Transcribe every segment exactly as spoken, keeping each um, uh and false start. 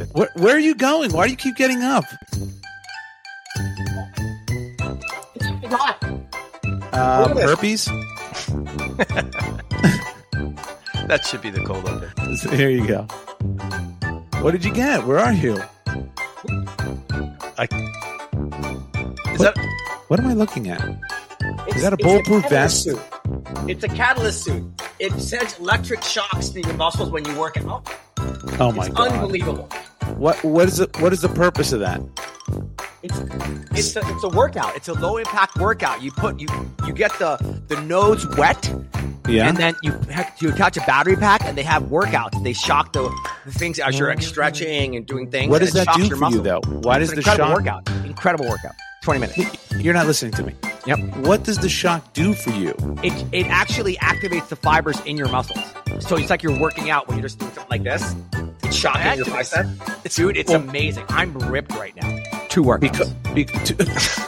Where, where are you going? Why do you keep getting up? Um, herpes? That should be the cold open. Here you go. What did you get? Where are you? I, is what, that what am I looking at? It's, Is that a it's bulletproof a vest? Suit. It's a catalyst suit. It sends electric shocks to your muscles when you work out. Oh my It's god! unbelievable. What what is it? What is the purpose of that? It's it's a, it's a workout. It's a low impact workout. You put you you get the the nodes wet, Yeah. and then you have, you attach a battery pack, and they have workouts. They shock the, the things as you're like, stretching and doing things. What and does it that shocks do your for you muscles. though? Why does It's the an incredible shock? workout? Incredible workout. Twenty minutes. You're not listening to me. Yep. What does the shock do for you? It it actually activates the fibers in your muscles. So it's like you're working out when you're just doing something like this. It's shocking your bicep. Dude, it's well, amazing. I'm ripped right now. Two workouts. Because, be,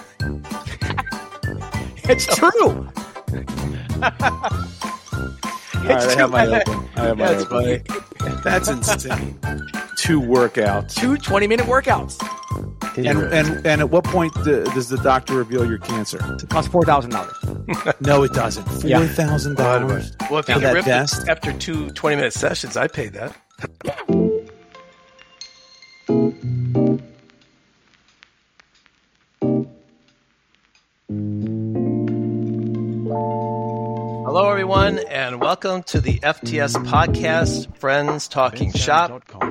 It's true. all right, I have my open. I have my That's open. That's insane. Two workouts. Two twenty-minute workouts. And, and and at what point do, does the doctor reveal your cancer? It costs four thousand dollars. No, it doesn't. Yeah. Four thousand dollars. well, if For you get that ripped vest? after two twenty-minute sessions, I paid that. Hello, everyone, and welcome to the F T S podcast, Friends Talking Shop,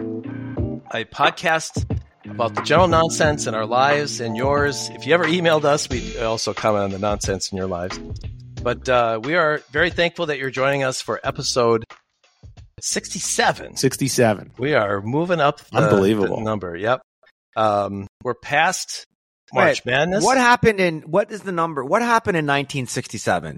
a podcast about the general nonsense in our lives and yours. If you ever emailed us, we also comment on the nonsense in your lives. But uh, we are very thankful that you're joining us for episode sixty-seven. Sixty-seven. We are moving up the, Unbelievable. the number. Yep. Um, we're past March Wait, Madness. What happened in what is the number? What happened in nineteen sixty-seven?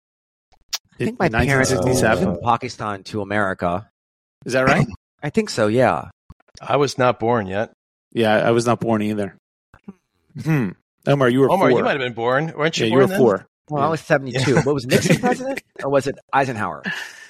I think my parents moved nineteen sixty-seven. from Pakistan to America. Is that right? I think so. Yeah. I was not born yet. Yeah, I was not born either. Hmm. Omar, you were Omar, four. you might have been born. Weren't you Yeah, you born were then? four. Well, I was seventy-two. What was Nixon president, or was it Eisenhower?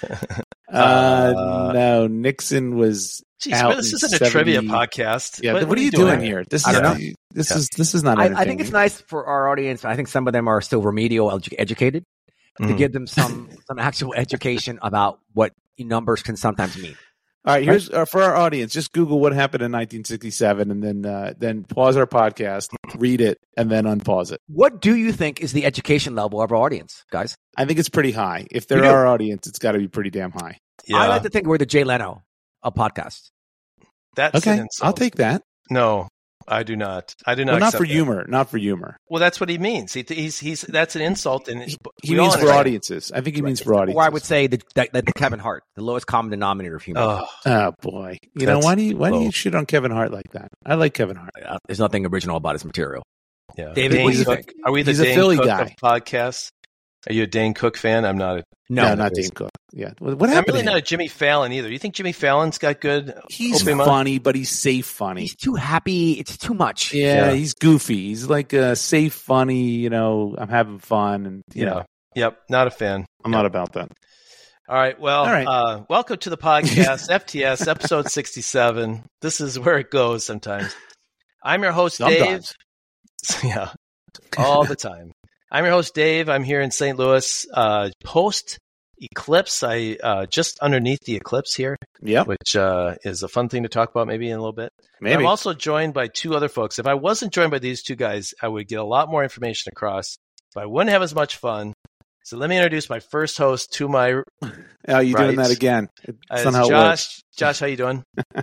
Uh, Uh, no, Nixon was. Jeez, out but this in isn't a seventy trivia podcast. Yeah, what, are you doing, here? This I is don't know. this Yeah. is this is not. I, I entertaining. think it's nice for our audience. I think some of them are still remedial edu- educated to Mhm. give them some some actual education about what numbers can sometimes mean. All right, here's uh, for our audience. Just Google what happened in nineteen sixty-seven, and then uh, then pause our podcast, read it, and then unpause it. What do you think is the education level of our audience, guys? I think it's pretty high. If they're We do. our audience, it's got to be pretty damn high. Yeah, I like to think we're the Jay Leno of podcasts. that's an Okay, insult. I'll take that. No, I do not. I do not. Well, not accept for that. humor. Not for humor. Well, that's what he means. He, he's he's that's an insult, and He we all means for understand. audiences. I think he means for audiences. Or I would say the, the, the Kevin Hart, the lowest common denominator of humor. Oh, Oh boy, you know That's why do you why do low. you shit on Kevin Hart like that? I like Kevin Hart. Uh, There's nothing original about his material. yeah. David, Dane what do you Cook. think? Are we the He's a Dane Philly Cook guy. of podcasts? Are you a Dane Cook fan? I'm not. A, No, No, not it is. Dane Cook. Yeah, what, what I'm happened? really to not him? a Jimmy Fallon either. You think Jimmy Fallon's got good? He's open mind? funny, but he's safe funny. he's too happy. It's too much. Yeah, Yeah. he's goofy. He's like a safe, funny. You know, I'm having fun, and you Yeah. know, Yep. Not a fan. I'm Yeah. not about that. All right. Well, All right. Uh, welcome to the podcast, F T S, episode sixty-seven. This is where it goes sometimes. I'm your host, Sometimes. Dave. Yeah, all the time. I'm your host, Dave. I'm here in Saint Louis, uh, post eclipse. I uh, just underneath the eclipse here, Yep, which uh, is a fun thing to talk about maybe in a little bit. maybe. I'm also joined by two other folks. If I wasn't joined by these two guys, I would get a lot more information across, but I wouldn't have as much fun. So let me introduce my first host to my Oh, you doing Right. that again? It's uh, not how it works. Josh. Josh, how you doing? Uh,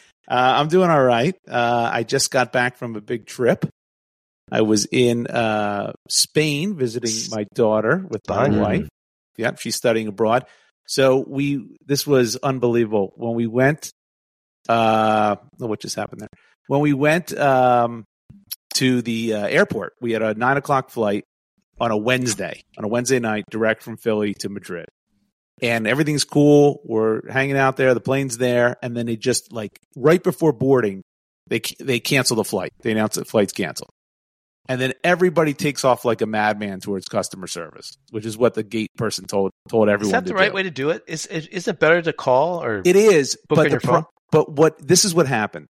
I'm doing all right. Uh, I just got back from a big trip. I was in uh, Spain visiting my daughter with my Fun. wife. Yep, she's studying abroad. So we this was unbelievable when we went. Uh, oh, what just happened there? When we went um, to the uh, airport, we had a nine o'clock flight on a Wednesday, on a Wednesday night, direct from Philly to Madrid. And everything's cool. We're hanging out there. The plane's there. And then they just like right before boarding, they they cancel the flight. They announce the flight's canceled. And then everybody takes off like a madman towards customer service, which is what the gate person told told everyone. Is that the to right do. way to do it? Is is is it better to call or It is, book but on the your pro- phone? but what this is what happened.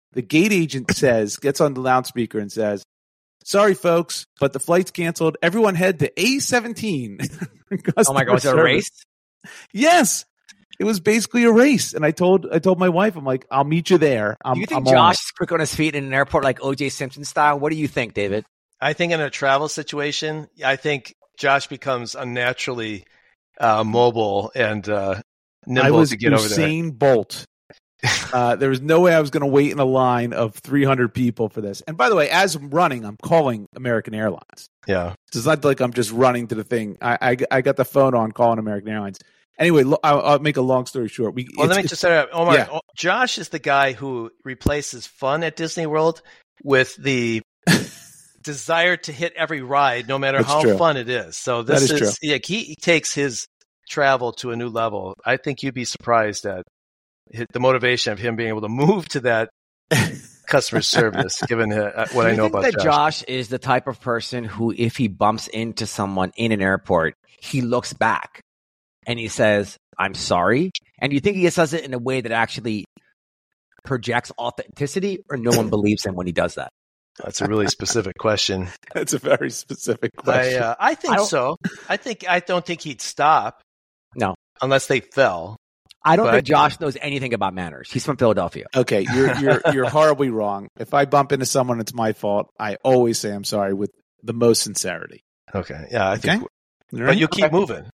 the gate agent says, gets on the loudspeaker and says, "Sorry, folks, but the flight's canceled. Everyone head to A seventeen." Oh my God, was it a race? Yes. It was basically a race. And I told I told my wife, I'm like, "I'll meet you there." I'm, do you think I'm Josh is quick on his feet in an airport like O J Simpson style? What do you think, David? I think in a travel situation, I think Josh becomes unnaturally uh, mobile and uh, nimble I was to get over there. Usain Bolt. Uh, there was no way I was going to wait in a line of three hundred people for this. And by the way, as I'm running, I'm calling American Airlines. Yeah. It's not like I'm just running to the thing. I I, I got the phone on calling American Airlines. Anyway, lo- I'll, I'll make a long story short. We, well, let me just say, Omar, yeah. Josh is the guy who replaces fun at Disney World with the desire to hit every ride, no matter That's how true. fun it is. So this That is is, yeah, he, he takes his travel to a new level. I think you'd be surprised at the motivation of him being able to move to that customer service, given uh, what Do I you know think about that Josh. Josh is the type of person who, if he bumps into someone in an airport, he looks back and he says, "I'm sorry"? And do you think he says it in a way that actually projects authenticity, or no one believes him when he does that? That's a really specific question. That's a very specific I, question. uh, I think I so. I think I don't think he'd stop. No. Unless they fell. I don't But- think Josh knows anything about manners. He's from Philadelphia. Okay, you're you're you're horribly wrong. If I bump into someone, it's my fault. I always say I'm sorry with the most sincerity. Okay. Yeah, I Okay, think. All But right? you keep moving.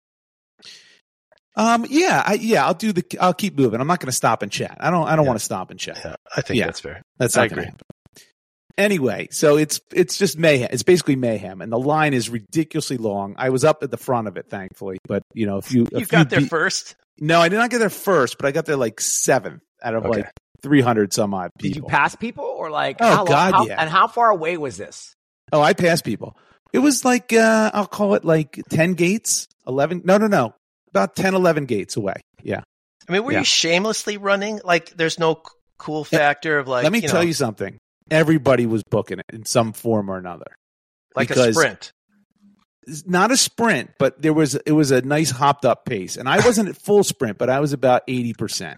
Um, yeah, I, yeah, I'll do the. I'll keep moving. I'm not going to stop and chat. I don't. I don't Yeah. want to stop and chat. Yeah, I think Yeah. that's fair. That's I not gonna agree. happen. Anyway, so it's it's just mayhem. It's basically mayhem, and the line is ridiculously long. I was up at the front of it, thankfully, but you know, if you You if got there be- first. No, I did not get there first, but I got there like seventh out of Okay. like three hundred some odd Did you people. pass people or like? Oh, how long- God, how- yeah. And how far away was this? Oh, I passed people. It was like uh, I'll call it like ten gates, eleven. No, no, no, about ten, eleven gates away. Yeah. I mean, were Yeah. you shamelessly running? Like, there's no c- cool factor of like. Let me you tell know, you something. Everybody was booking it in some form or another. like a because- sprint. It's not a sprint, but there was it was a nice hopped up pace, and I wasn't at full sprint, but I was about eighty percent.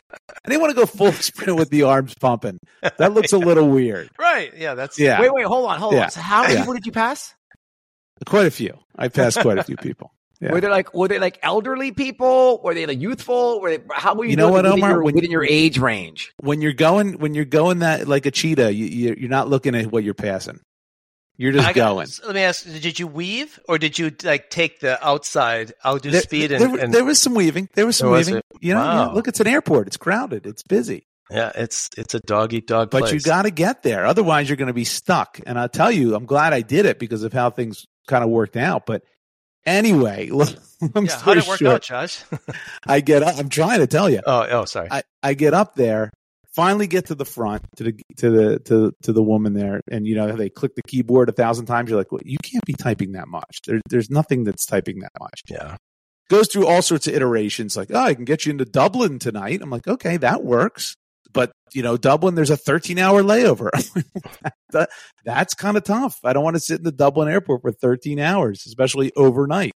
I didn't want to go full sprint with the arms pumping. That looks a little weird. Right. Yeah. That's. Yeah, Wait, wait, hold on, hold Yeah. on. So how many Yeah. people did you pass? quite a few. I passed quite a few people. Yeah. Were they like were they like elderly people? Were they like youthful? Were they how were you, You know doing what, within Omar? your, When- within your age range? When you're going, when you're going that like a cheetah, you, you you're not looking at what you're passing. You're just I got- going. Let me ask: did you weave, or did you like take the outside? I'll do There, speed there, and, and there was some weaving. There was some There was weaving. it? You know, Wow. yeah, look, it's an airport. It's crowded. It's busy. yeah, it's it's a dog eat dog But place. you got to get there. Otherwise, you're going to be stuck. And I'll tell you, I'm glad I did it because of how things kind of worked out. But anyway, long yeah, how story did it work short, out, Josh? I get up. I'm trying to tell you. oh, oh, sorry. I, I get up there, finally get to the front to the to the to to the woman there, and you know they click the keyboard a thousand times. You're like, well, you can't be typing that much. There, there's nothing that's typing that much. yeah. Goes through all sorts of iterations, like, oh, I can get you into Dublin tonight. I'm like, okay, that works. But you know, Dublin, there's a thirteen hour layover. that, that's kind of tough. I don't want to sit in the Dublin airport for thirteen hours, especially overnight.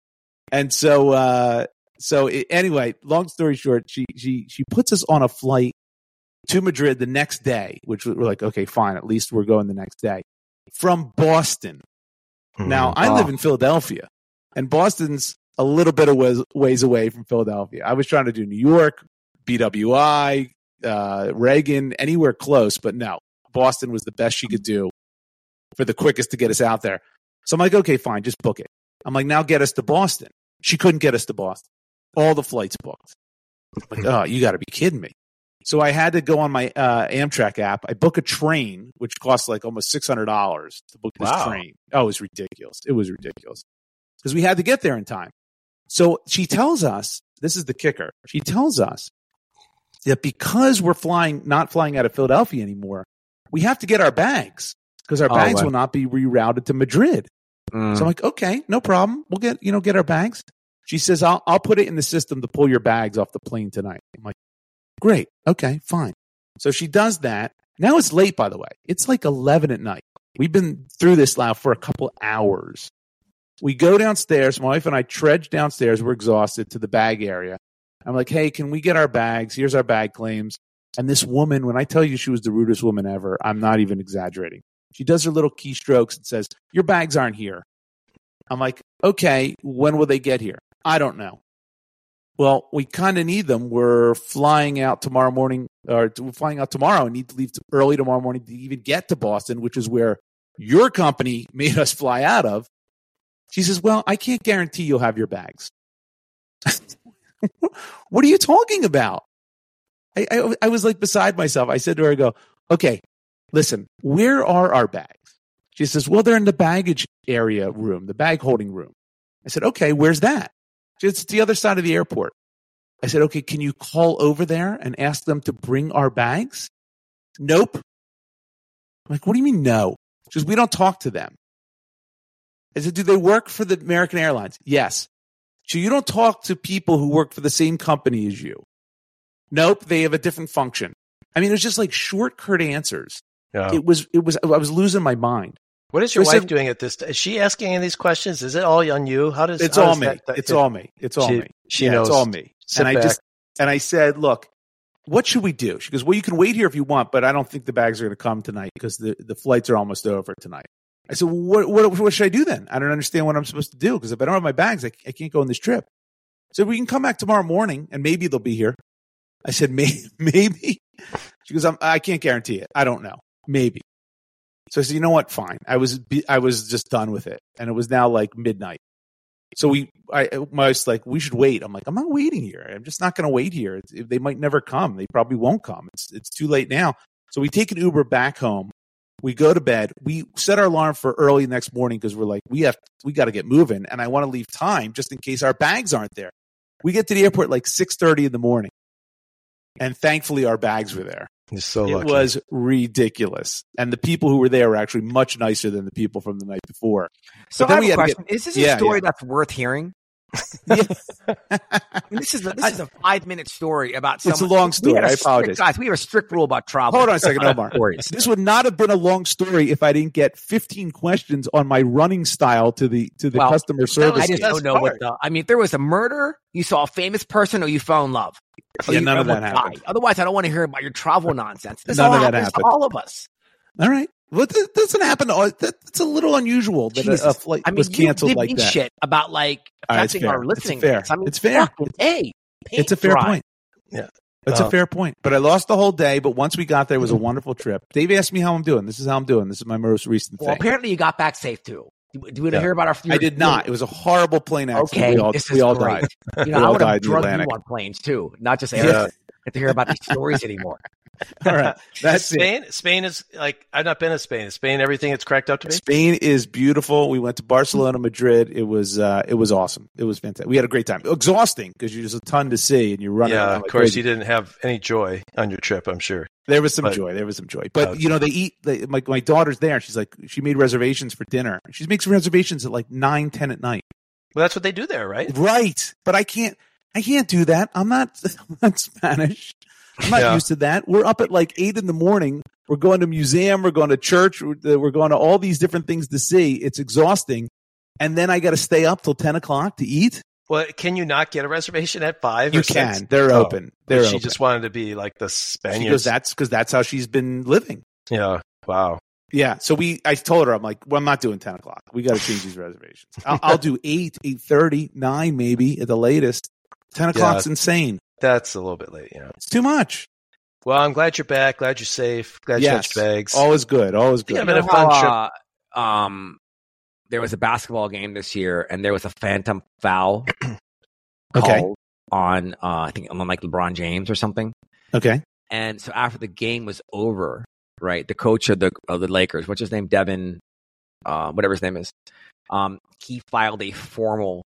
And so, uh, so it, anyway, long story short, she she she puts us on a flight to Madrid the next day, which we're like, okay, fine, at least we're going the next day from Boston. Now, I Wow. live in Philadelphia, and Boston's a little bit of ways, ways away from Philadelphia. I was trying to do New York, B W I, uh, Reagan, anywhere close, but no, Boston was the best she could do for the quickest to get us out there. So I'm like, okay, fine, just book it. I'm like, now get us to Boston. She couldn't get us to Boston. All the flights booked. I'm like, oh, you got to be kidding me. So I had to go on my uh, Amtrak app. I book a train, which costs like almost six hundred dollars to book this Wow. train. Oh, it was ridiculous. It was ridiculous because we had to get there in time. So she tells us, this is the kicker. She tells us that because we're flying, not flying out of Philadelphia anymore, we have to get our bags because our Oh, bags right. will not be rerouted to Madrid. Mm. So I'm like, okay, no problem. We'll get, you know, get our bags. She says, I'll, I'll put it in the system to pull your bags off the plane tonight. I'm like, great. Okay, fine. So she does that. Now it's late, by the way. It's like eleven at night. We've been through this now for a couple hours. We go downstairs. My wife and I trudge downstairs. We're exhausted to the bag area. I'm like, hey, can we get our bags? Here's our bag claims. And this woman, when I tell you she was the rudest woman ever, I'm not even exaggerating. She does her little keystrokes and says, your bags aren't here. I'm like, okay, when will they get here? I don't know. Well, we kind of need them. We're flying out tomorrow morning, or we're flying out tomorrow and need to leave early tomorrow morning to even get to Boston, which is where your company made us fly out of. She says, well, I can't guarantee you'll have your bags. What are you talking about? I, I, I was like beside myself. I said to her, I go, okay, listen, where are our bags? She says, well, they're in the baggage area room, the bag holding room. I said, okay, where's that? It's the other side of the airport. I said, okay, can you call over there and ask them to bring our bags? Nope. I'm like, what do you mean no? She goes, we don't talk to them. I said, do they work for the American Airlines? Yes. So you don't talk to people who work for the same company as you? Nope, they have a different function. I mean, it was just like short, curt answers. Yeah. It was, it was, I was losing my mind. What is your so wife said, doing at this? Is she asking any of these questions? Is it all on you? How does it's how all does me? That, that, it's it, all me. It's all she, me. She yeah, knows. It's all me. Sit and back. I just and I said, look, what should we do? She goes, well, you can wait here if you want, but I don't think the bags are going to come tonight because the, the flights are almost over tonight. I said, well, what, what what should I do then? I don't understand what I'm supposed to do because if I don't have my bags, I, I can't go on this trip. So we can come back tomorrow morning and maybe they'll be here. I said, maybe. maybe. She goes, I'm, I can't guarantee it. I don't know. Maybe. So I said, you know what? Fine. I was I was just done with it, and it was now like midnight. So we, I, I was like, we should wait. I'm like, I'm not waiting here. I'm just not going to wait here. It's, they might never come. They probably won't come. It's it's too late now. So we take an Uber back home. We go to bed. We set our alarm for early next morning because we're like, we have we got to get moving, and I want to leave time just in case our bags aren't there. We get to the airport like six thirty in the morning, and thankfully our bags were there. You're so it lucky. was ridiculous. And the people who were there were actually much nicer than the people from the night before. So but then I have we a had question. to get, is this a yeah, story yeah. that's worth hearing? Yeah. I mean, this is a, this is a five minute story about It's someone. a long story. We had a I strict- apologize. Guys, we have a strict rule about travel. Hold on a second, Omar. Stories. This would not have been a long story if I didn't get fifteen questions on my running style to the to the Well, customer service. I just That's don't know what hard. the. I mean, if there was a murder, you saw a famous person, or you fell in love. Or Yeah, you none of someone that died. happened. Otherwise, I don't want to hear about your travel nonsense. This None all of that happens to happened. all of us. All right. Well, that doesn't happen. all- that- It's a little unusual that Jesus. a, a flight I mean, was you canceled give like me that. shit about like All right, it's affecting fair. our listening. It's fair. rates. I mean, It's fair. fucking A. It's a fair Paint dry. point. Yeah. It's Oh. a fair point. But I lost the whole day. But once we got there, it was a wonderful trip. Dave asked me how I'm doing. This is how I'm doing. This is my most recent Well, thing. apparently you got back safe too. Do do we Yeah. hear about our? I did not. It was a horrible plane accident. Okay, we all, this is we all great. died. You We know, I all would have died in the drugged you Atlantic. on planes too, not just Yeah. airplanes. Get to hear about these stories anymore. All right. That's it. Spain. Spain is like I've not been to Spain. Is Spain everything it's cracked up to be? Spain is beautiful. We went to Barcelona, Madrid. It was uh, it was awesome. It was fantastic. We had a great time. Exhausting because you're just a ton to see and you're running Yeah, around of like course crazy. you didn't have any joy on your trip. I'm sure. There was some but- joy. There was some joy. But Okay. you know, they eat. They, my my daughter's there. She's like, she made reservations for dinner. She makes reservations at like nine, ten at night. Well, that's what they do there, right? Right. But I can't. I can't do that. I'm not. I'm not Spanish. I'm not Yeah. used to that. We're up at like eight in the morning. We're going to museum. We're going to church. We're, we're going to all these different things to see. It's exhausting. And then I got to stay up till ten o'clock to eat. Well, can you not get a reservation at five? You or can. Six? They're Oh. open. They're She open. just wanted to be like the She Spaniards. goes, that's because that's how she's been living. Yeah. Wow. Yeah. So we, I told her, I'm like, well, I'm not doing ten o'clock. We got to change these reservations. I'll, I'll do eight, eight thirty, nine, maybe at the latest. Ten o'clock's insane. That's a little bit late. Yeah. It's too much. Well, I'm glad you're back. Glad you're safe. Glad Yes. you got your bags. All is good. All is Yeah, good. but You a know fun how, uh, um, there was a basketball game this year, and there was a phantom foul Okay. called on, uh, I think, on like LeBron James or something. Okay. And so after the game was over, right, the coach of the of the Lakers, what's his name, Devin, uh, whatever his name is, um, he filed a formal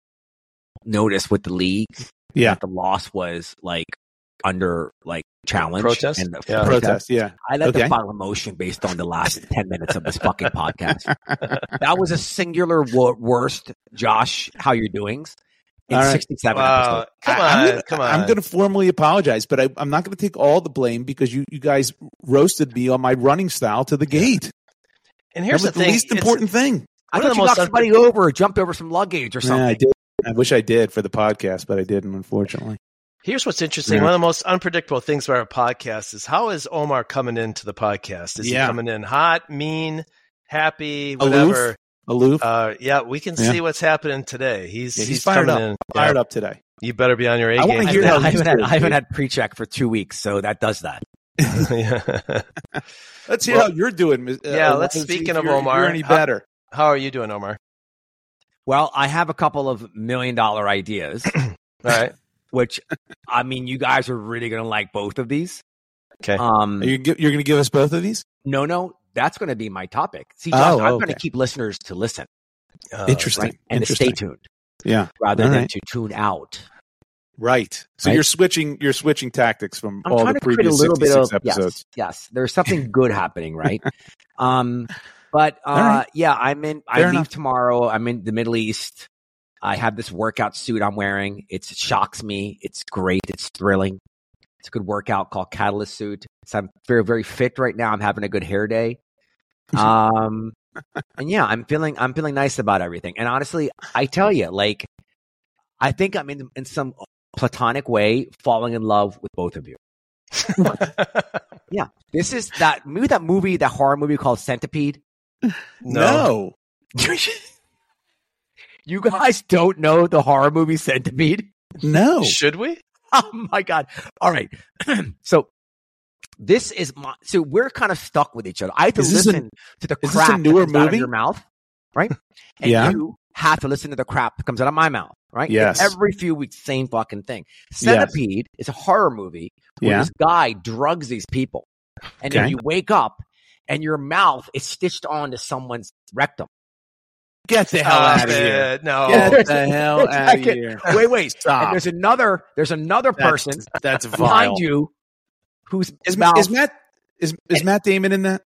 notice with the league. Yeah. that the loss was like under like challenge Protest? and the Yeah. Protest. Yeah. I let Okay. them file a motion based on the last ten minutes of this fucking podcast. That was a singular wo- worst, Josh, how you're doing in All right. sixty-seven Wow. episodes. Come I- on. I'm gonna, come on. I'm going to formally apologize, but I, I'm not going to take all the blame because you, you guys roasted me on my running style to the gate. and That here's was the the thing. least it's- important thing. I One of thought the you most knocked somebody over or jumped over some luggage or Yeah, something. I did. I wish I did for the podcast, but I didn't, unfortunately. Here's what's interesting. Yeah. One of the most unpredictable things about our podcast is how is Omar coming into the podcast? Is Yeah. he coming in hot, mean, happy, whatever? Aloof. Uh, yeah, we can Yeah. see what's happening today. He's Yeah, he's, he's fired coming up. in. Fired Yeah. up today. You better be on your A I wanna game. hear I, how haven't he's had, doing, I haven't Dave. had pre-check for two weeks, so that does that. Yeah. Let's hear Well, how you're doing. Uh, yeah, Omar, let's- see speaking if of you're, if Omar, you're any how- better. How are you doing, Omar? Well, I have a couple of million dollar ideas, All right. which I mean, you guys are really going to like both of these. Okay. Um, Are you gi- you're going to give us both of these? no, no, that's going to be my topic. See, Oh, Josh, I'm going okay. to keep listeners to listen, Uh, Interesting. right, and to stay Interesting. tuned Yeah. rather All than right. to tune out. Right. So Right. you're switching. You're switching tactics from I'm all trying the to create a previous little bit sixty-six of episodes. yes, yes. There's something good happening, right? Um, but uh, right. yeah, I'm in. I Fair leave enough. tomorrow. I'm in the Middle East. I have this workout suit I'm wearing. It shocks me. It's great. It's thrilling. It's a good workout called Catalyst Suit. So I'm very, very fit right now. I'm having a good hair day. Um, and yeah, I'm feeling, I'm feeling nice about everything. And honestly, I tell you, like, I think I'm in, in some platonic way falling in love with both of you. Yeah, this is that maybe that movie, that horror movie called Centipede. No. You guys don't know the horror movie Centipede? No. Should we? Oh my god! All right, so this is my. So we're kind of stuck with each other. I have to Is this a- listen to the is this a crap newer that comes out of movie? your mouth, right? And Yeah. you have to listen to the crap that comes out of my mouth, right? Yes. Every few weeks, same fucking thing. Yes. Centipede is a horror movie where Yeah. this guy drugs these people, and then Okay. you wake up and your mouth is stitched onto someone's rectum. Get the hell Stop out of here. it. No. Get the hell It's out like of it- here. Wait, wait. Stop. And there's another. There's another That's- person That's vile. behind you whose Is, mouth. is Matt is is Matt Damon in that?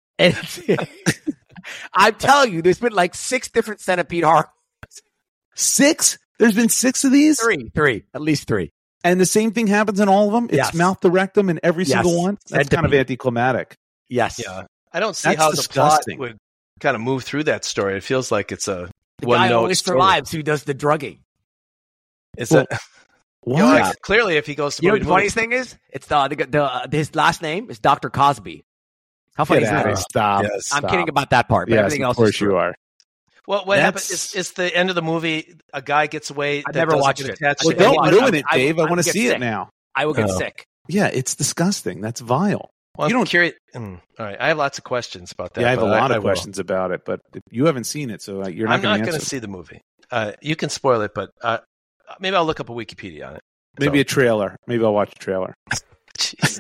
I'm telling you, there's been like six different centipede horror. Six? There's been six of these? Three, three, at least three. And the same thing happens in all of them? It's Yes. mouth to rectum in every Yes. single one? That's kind of Centipede. anticlimactic. Yes. Yeah. I don't see That's how disgusting. the plot would kind of move through that story. It feels like it's a The one guy note always story. survives who does the drugging. Is Well, it? What? You know, like, clearly, if he goes to You know movie what the funniest thing is? It's the, the, the uh, his last name is Doctor Cosby. How funny Get is out that? of here. Stop. Yes. I'm Stop. kidding about that part, but Yes, everything of else course is true. you are. Well, what That's- happens is, is the end of the movie. A guy gets away. I've that never doesn't watched get it. attached Well, to don't I- anybody. ruin it, I- Dave. I, I want to get see sick. it now. I will get Oh. sick. Yeah, it's disgusting. That's vile. Well, You I'm don't- curious. Mm, all right, I have lots of questions about that. Yeah, I have a but lot I of will. questions about it, but you haven't seen it, so uh, you're not I'm going not to going answer. to see the movie. Uh, you can spoil it, but uh, maybe I'll look up a Wikipedia on it. Maybe So- a trailer. Maybe I'll watch a trailer. Jeez.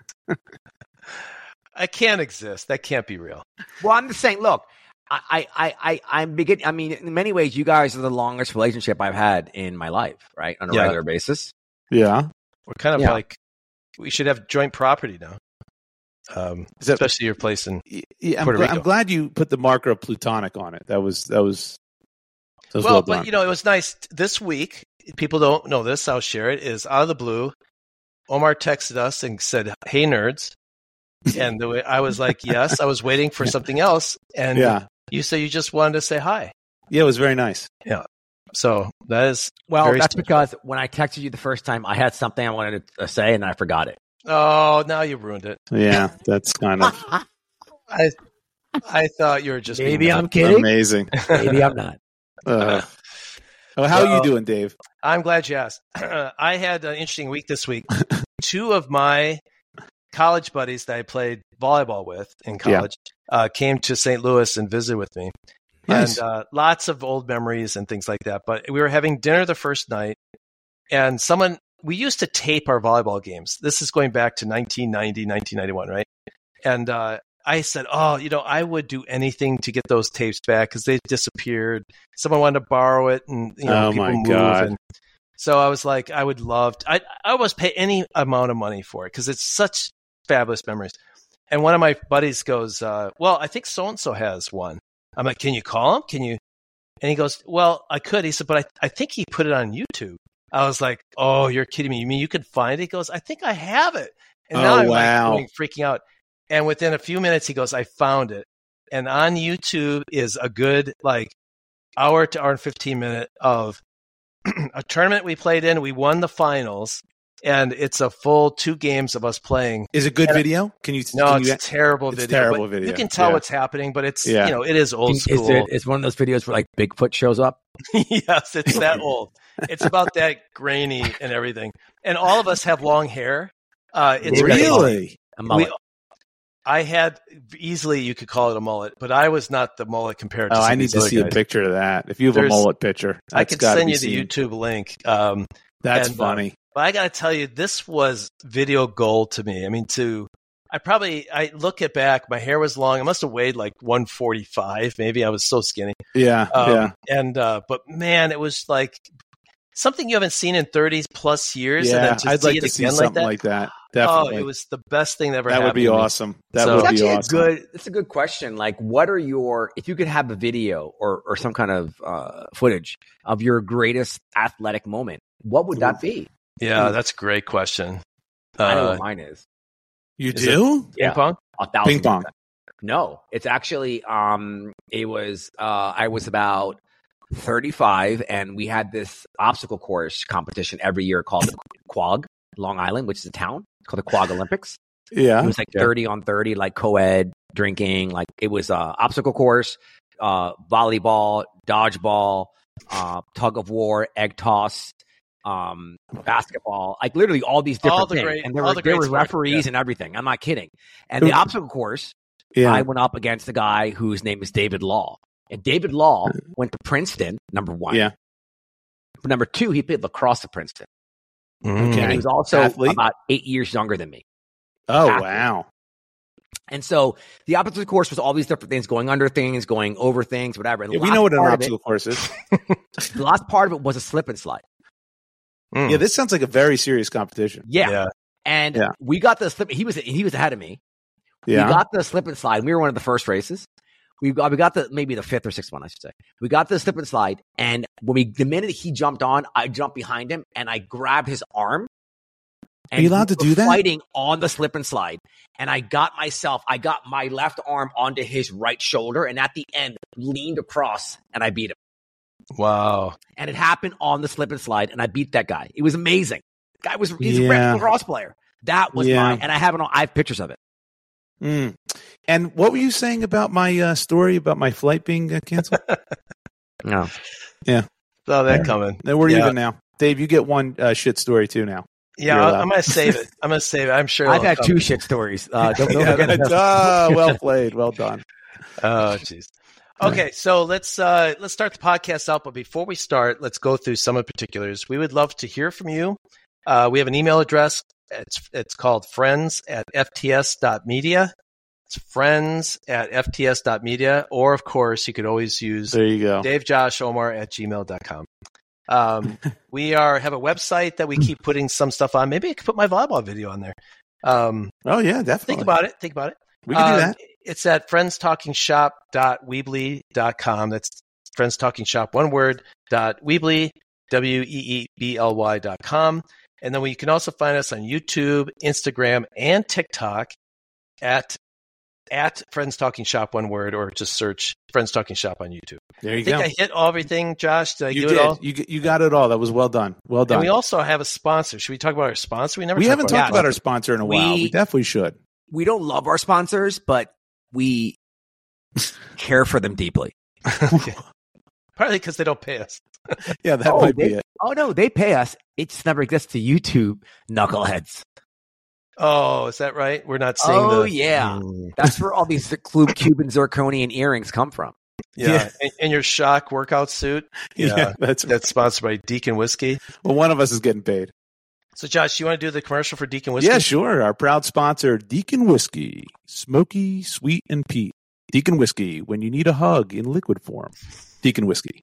I can't exist. That can't be real. Well, I'm just saying, look, I, I, I, I'm begin. I mean, in many ways, you guys are the longest relationship I've had in my life, right? On a Yeah. regular basis. Yeah. We're kind of Yeah. like we should have joint property now, um, Is that- especially your place in. Y- Yeah, I'm, Puerto gla- Rico. I'm glad you put the marker of plutonic on it. That was that was. That was Well, well, but done. you know, it was nice this week. People don't know this. I'll share it. Is out of the blue. Omar texted us and said, "Hey, nerds," and the way I was like, "Yes." I was waiting for something else, and yeah, you said you just wanted to say hi. yeah, it was very nice. So that is Well, very that's special. because when I texted you the first time, I had something I wanted to uh, say and I forgot it. Oh, now you ruined it. Yeah, that's kind of I I thought you were just being Maybe I'm nuts. kidding. amazing. Maybe I'm not. Uh, oh, how are Well- you doing, Dave? I'm glad you asked. I had an interesting week this week. Two of my college buddies that I played volleyball with in college uh, came to Saint Louis and visited with me. Nice. And uh, lots of old memories and things like that. But we were having dinner the first night, and someone, we used to tape our volleyball games. This is going back to nineteen ninety, nineteen ninety-one, right? And uh, I said, oh, you know, I would do anything to get those tapes back because they disappeared. Someone wanted to borrow it, and you know, Oh, people my move. God. And so I was like, I would love to. I I almost pay any amount of money for it because it's such fabulous memories. And one of my buddies goes, uh, well, I think so and so has one. I'm like, can you call him? Can you? And he goes, well, I could. He said, but I, I think he put it on YouTube. I was like, oh, you're kidding me. You mean you could find it? He goes, I think I have it. And now Oh, I'm wow. like freaking out. And within a few minutes, he goes, I found it. And on YouTube is a good like hour to hour and fifteen minute of a tournament we played in. We won the finals. and it's a full two games of us playing. Is it good and video? Can you? No, can it's you, a terrible it's video. Terrible but video. You can tell yeah. what's happening, but it's Yeah. you know it is old Is school. it, it's one of those videos where like Bigfoot shows up. Yes, it's that old. It's about that grainy and everything. And all of us have long hair. Uh, it's really. A mullet. We, I had easily you could call it a mullet, but I was not the mullet compared to. Oh, some I of need these to other see guys. a picture of that. If you have There's- a mullet picture, I that's could gotta send be you the seen. YouTube link. Um, That's and, uh, funny. but I got to tell you, this was video gold to me. I mean, to I probably I look it back. My hair was long. I must have weighed like one forty-five. Maybe I was so skinny. yeah, Um, yeah, And uh, but man, it was like something you haven't seen in thirty plus years. And yeah. then to I'd see like it to see again something like that. like that. Definitely. Oh, it was the best thing that ever that happened. would be to me. awesome. That So- would It's be actually awesome. a good. It's a good question. Like, what are your if you could have a video or or some kind of uh, footage of your greatest athletic moment? What would that be? Yeah, that's a great question. I know Uh, what mine is. You Is do? ping Yeah. pong. A thousand Ping pong. percent. No, it's actually um it was uh I was about thirty-five and we had this obstacle course competition every year called the Quag, Long Island, which is a town. It's called the Quag Olympics. Yeah. It was like Okay. thirty on thirty, like co-ed, drinking, like it was a obstacle course, uh volleyball, dodgeball, uh tug of war, egg toss, um basketball, like literally all these different All the things. great- and there all were the there great were sports, referees yeah. and everything. I'm not kidding. And the obstacle course, Yeah. I went up against a guy whose name is David Law. And David Law went to Princeton, number one. Yeah. Number two, he played lacrosse at Princeton. Okay. And he was also Athlete? about eight years younger than me. Oh athlete. wow. And so the obstacle course was all these different things, going under things, going over things, whatever. And the Yeah, we last know what an part of obstacle course is. it- The last part of it was a slip and slide. Mm. Yeah, this sounds like a very serious competition. Yeah. Yeah. And Yeah. we got the slip. He was he was ahead of me. Yeah. We got the slip and slide. We were one of the first races. We got we got the maybe the fifth or sixth one, I should say. We got the slip and slide, and when we the minute he jumped on, I jumped behind him and I grabbed his arm. And Are you allowed we to were do that? Fighting on the slip and slide, and I got myself. I got my left arm onto his right shoulder, and at the end leaned across, and I beat him. Wow. And it happened on the slip and slide, and I beat that guy. It was amazing. The guy was he's a Yeah. lacrosse player. That was Yeah. mine, and I have it on. I have pictures of it. Mm. And what were you saying about my uh, story about my flight being uh, canceled? No. Saw that coming. No, we're Yeah. even now. Dave, you get one uh, shit story too now. Yeah, You're I- allowed. I'm gonna save it. I'm gonna save it. I'm sure. I've it'll had come. two shit stories. Uh, don't, don't Yeah, forget that's- about- ah, well played. Well done. Oh, jeez. Okay, so let's uh, let's start the podcast out. But before we start, let's go through some of the particulars. We would love to hear from you. Uh, we have an email address. It's it's called friends at f t s dot media. It's friends at f t s dot media. Or, of course, you could always use There you go. Dave Josh Omar at gmail dot com. Um, we are have a website that we keep putting some stuff on. Maybe I could put my volleyball video on there. Um, Oh yeah, definitely. think about it. Think about it. We can do Um, that. It's at friends talking shop dot weebly dot com. That's friends talking shop, one word, dot weebly, W E E B L Y dot com. And then we, you can also find us on YouTube, Instagram, and TikTok at at Friends Talking Shop, one word, or just search Friends Talking Shop on YouTube. There you I think go. I hit everything, Josh. Did I You do did. it all? You g- you got it all. That was well done. Well done. And we also have a sponsor. Should we talk about our sponsor? We never we talked haven't about talked about our sponsor in a while. We- We definitely should. we don't love our sponsors, but we care for them deeply. Okay. Partly because they don't pay us. Yeah, that Oh, might they- be it. Oh no, they pay us. It just never gets to YouTube, knuckleheads. Oh, is that right? We're not seeing Oh the... yeah, Mm. that's where all these Club Cuban zirconian earrings come from. Yeah. Yeah. And, and your shock workout suit. Yeah, Yeah. that's That's sponsored by Deacon Whiskey. well. One of us is getting paid. So, Josh, you want to do the commercial for Deacon Whiskey? Yeah, sure. Our proud sponsor, Deacon Whiskey, smoky, sweet, and peat. Deacon Whiskey, when you need a hug in liquid form. Deacon Whiskey.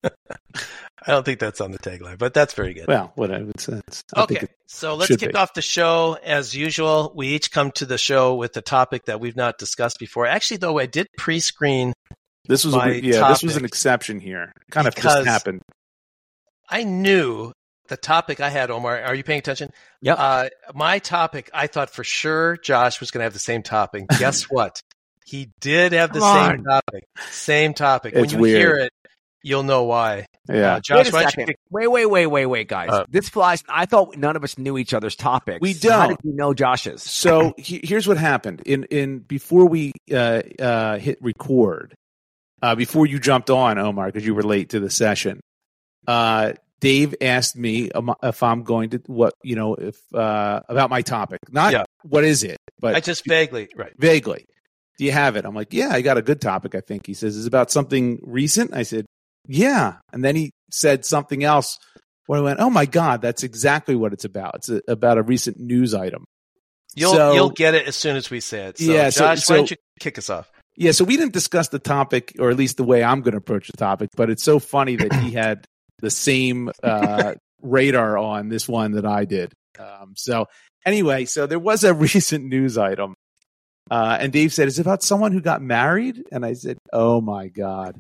I don't think that's on the tagline, but that's very good. Well, whatever. It's, it's, I think Okay, it- so let's should kick be. off the show as usual. We each come to the show with a topic that we've not discussed before. Actually, though, I did pre-screen. this was a, my weird- yeah. This was topic. an exception here. Kind of Because- just happened. I knew the topic I had, Omar. Are you paying attention? Yep. Uh, my topic, I thought for sure Josh was going to have the same topic. Guess what? He did have the Come same on. topic. Same topic. When It's you weird. hear it, you'll know why. Yeah. Uh, Josh, wait a why don't second. you Wait, wait, wait, wait, wait, guys. Uh, this flies. I thought none of us knew each other's topics. We So How don't. did you know Josh's? So he, here's what happened. In in before we uh, uh, hit record, uh, before you jumped on, Omar, because you were late to the session, uh, Dave asked me um, if I'm going to what you know if uh, about my topic. Not Yeah. what is it, but I just vaguely, right. vaguely. Do you have it? I'm like, yeah, I got a good topic, I think. He says, is it about something recent? I said, yeah. And then he said something else where I went, oh my God, that's exactly what it's about. It's a, about a recent news item. You'll So- you'll get it as soon as we say it. So, Yeah, so- Josh, so- why don't you kick us off? Yeah, so we didn't discuss the topic, or at least the way I'm going to approach the topic, but it's so funny that he had the same uh, radar on this one that I did. Um, so anyway, so there was a recent news item. Uh, and Dave said, is it about someone who got married? And I said, oh my God.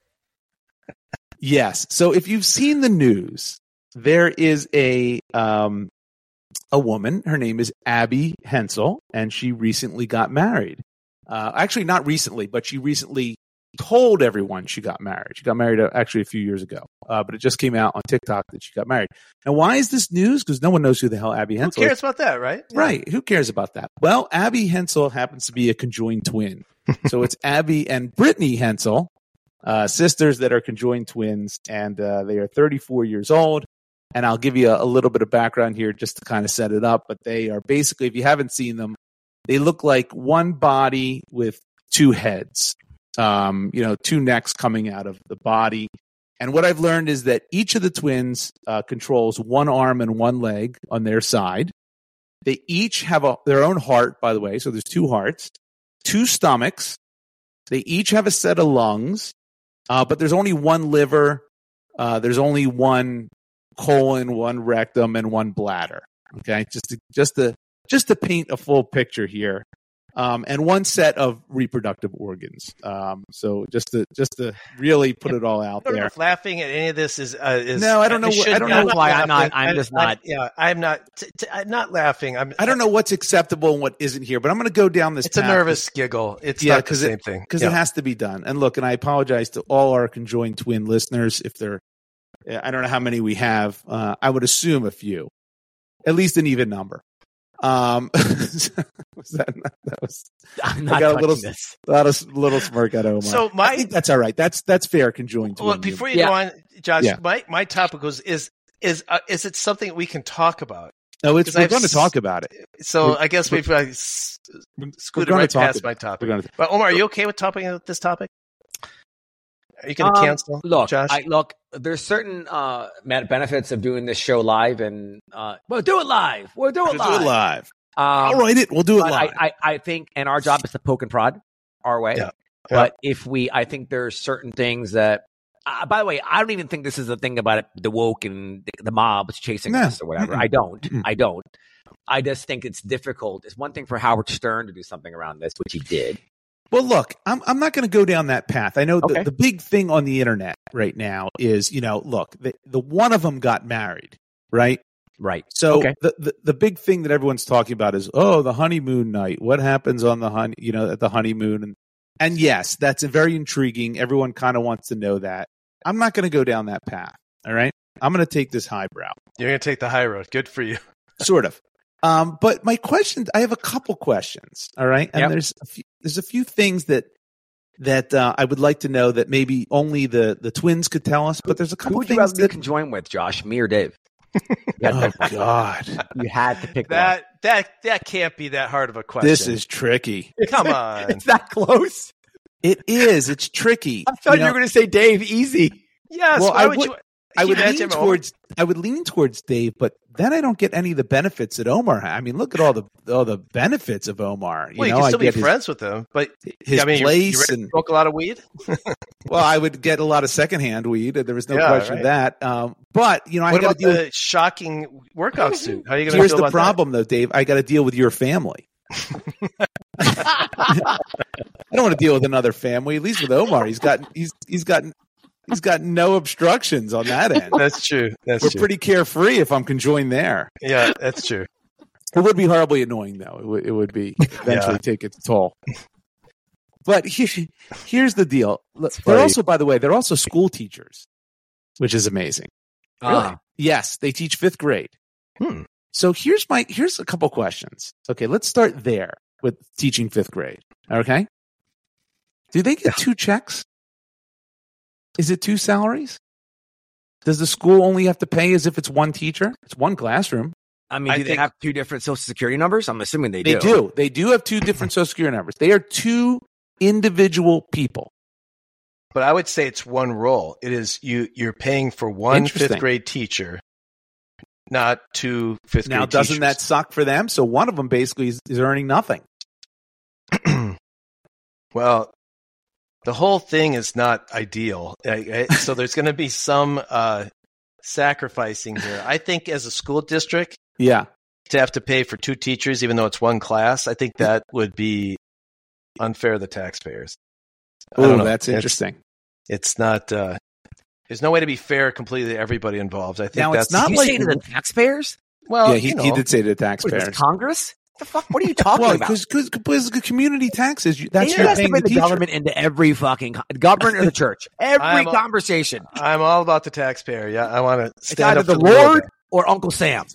Yes. So if you've seen the news, there is a um, a woman. Her name is Abby Hensel, and she recently got married. Uh, actually, not recently, but she recently told everyone she got married. She got married uh, actually a few years ago, uh, but it just came out on TikTok that she got married. Now, why is this news? Because no one knows who the hell Abby Who Hensel is. cares about that, right? Yeah. Right. Who cares about that? Well, Abby Hensel happens to be a conjoined twin. So it's Abby and Brittany Hensel, uh, sisters that are conjoined twins, and uh, they are thirty-four years old. And I'll give you a, a little bit of background here just to kind of set it up. But they are basically, if you haven't seen them, they look like one body with two heads, um, you know, two necks coming out of the body. And what I've learned is that each of the twins uh, controls one arm and one leg on their side. They each have a, their own heart, by the way. So there's two hearts, two stomachs. They each have a set of lungs, uh, but there's only one liver. Uh, there's only one colon, one rectum, and one bladder. Okay, just to, just to just to paint a full picture here, um, and one set of reproductive organs. Um, so just to just to really put it all out I don't know there. if laughing at any of this is uh, is. No, I don't know what- should- I don't know I'm That's why I'm not. laughing. I'm I- just I- not. yeah, I'm not. T- t- I'm not laughing. I'm. I don't know what's acceptable and what isn't here, but I'm going to go down this It's a path nervous giggle. It's Yeah, not the 'cause it- same thing. because Yeah. it has to be done. And look, and I apologize to all our conjoined twin listeners if they're. I don't know how many we have. Uh, I would assume a few, at least an even number. Um, was that, that was I'm I not got a touching little- this. a lot of little smirk at Omar. So I my think that's all right. That's that's fair. Conjoined twin. well, before you Yeah. go on, Josh, Yeah. my my topic was is is uh, is it something we can talk about? no, it's 'cause we're I've going to s- talk about it. So We're- I guess we've uh, s- scooted gonna right talk past about my We're topic. going to. But Omar, are you okay with talking this topic? Are you going to Um, cancel? Look, Josh. I, look. There's certain uh, met- benefits of doing this show live, and uh, we'll do it live. We'll do it We'll live. do it live. Um, I'll write it. We'll do it but live. I, I, I think, and our job is to poke and prod our way. Yeah. But if we, I think there's certain things that. Uh, by the way, I don't even think this is a thing about it, the woke and the, the mobs chasing No. us or whatever. Mm-mm. I don't. Mm-mm. I don't. I just think it's difficult. It's one thing for Howard Stern to do something around this, which he did. Well, look, I'm I'm not going to go down that path. I know Okay. the, the big thing on the internet right now is, you know, look, the, the one of them got married, right? Right. So Okay. the, the the big thing that everyone's talking about is, oh, the honeymoon night. What happens on the honey, you know, at the honeymoon? And and yes, that's a very intriguing. Everyone kind of wants to know that. I'm not going to go down that path. All right, I'm going to take this highbrow, You're going to take the high road. Good for you. sort of. Um, but my question, I have a couple questions. All right, and Yep. there's a few, there's a few things that that uh, I would like to know that maybe only the the twins could tell us. But there's a Who couple would you things rather that. can join with, Josh? Me or Dave? You had, Oh to, God, you had to pick That that that can't be that hard of a question. this is tricky. Come one. on. It's that close. It is. It's tricky. I thought you, know? were going to say Dave. Easy. Yes. Well, why I would, would- you? I can would you lean imagine Omar? towards I would lean towards Dave, but then I don't get any of the benefits that Omar had. I mean, look at all the all the benefits of Omar. You Well, you know, can I still be get his, friends with them, but his I mean, you- place, you ready to and smoke a lot of weed. well, I would get a lot of secondhand weed. There was no Yeah, question right. of that. Um, but you know, I What got to about deal. the With, shocking workout suit? How are you going to here's feel the about problem, though, Dave. I got to deal with your family. I don't want to deal with another family. At least with Omar, he's got he's he's got he's got no obstructions on that end. that? That's true. That's We're true. pretty carefree if I'm conjoined there. yeah, that's true. It would be horribly annoying, though. It would, it would be eventually Yeah. take its toll. But here, here's the deal. Look, It's They're funny. also, by the way, they're also school teachers. which is amazing. Really? Yes, they teach fifth grade. Hmm. So here's my here's a couple questions. Okay, let's start there with teaching fifth grade. Okay, do they get two checks? Is it two salaries? Does the school only have to pay as if it's one teacher? It's one classroom. I mean, I do they think- have two different social security numbers? I'm assuming they do. They do. They do have two different social security numbers. They are two individual people. But I would say it's one role. It is you. You're paying for one Interesting. fifth grade teacher, not two fifth Now, grade doesn't that teachers. suck for them? So one of them basically is, is earning nothing. Well, the whole thing is not ideal. I- I- so there's going to be some uh, sacrificing here. I think as a school district, Yeah. to have to pay for two teachers, even though it's one class, I think that would be unfair to the taxpayers. I don't Oh, know. that's It's- interesting. It's not. Uh, there's no way to be fair completely to everybody involved. I think Now, it's that's not Did you like- say to the taxpayers? well. yeah, he, you know, he did say to the What is taxpayers. this, Congress? The fuck? What are you talking Well, about? because community taxes, you- that's They you're has to paying bring the the teacher. government into every fucking co- government or the church. Every I'm a- conversation. I'm all about the taxpayer. Yeah, I want to It's stand either up the for the little Lord or Uncle Sam.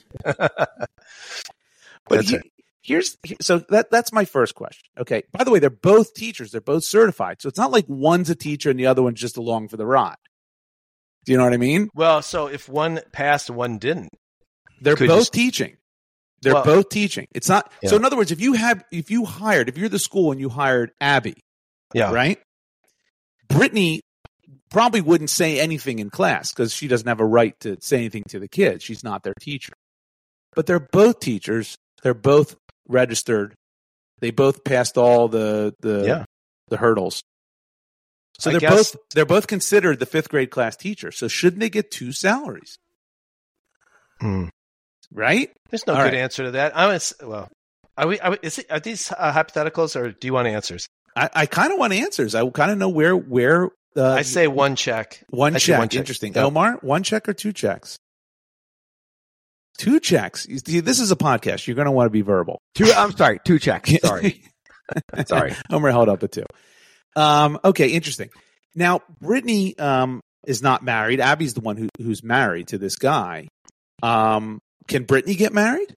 But That's he- it. here's so that that's my first question. Okay. By the way, they're both teachers. They're both certified. So it's not like one's a teacher and the other one's just along for the ride. Do you know what I mean? Well, so if one passed and one didn't, They're Could both you- teaching. They're Well- both teaching. It's not so. Yeah. In other words, if you have if you hired if you're the school and you hired Abby, yeah, right? Brittany probably wouldn't say anything in class because she doesn't have a right to say anything to the kids. She's not their teacher. But they're both teachers. They're both registered. They both passed all the the Yeah. the hurdles. So I they're guess- both they're both considered the fifth grade class teacher. So shouldn't they get two salaries? Hmm. Right? There's no All good right. answer to that. I'm a, well. Are we? Are, we, is it, are these uh, hypotheticals, or do you want answers? I, I kind of want answers. I kind of know where where uh, I say one check. one I say check. one check. Interesting. Yeah. Omar, one check or two checks? Two checks. You see, this is a podcast. You're going to want to be verbal. Two. I'm sorry. Two checks. Sorry. Sorry. Omar held up a two. Um, okay, interesting. Now, Brittany um, is not married. Abby's the one who, who's married to this guy. Um, can Brittany get married?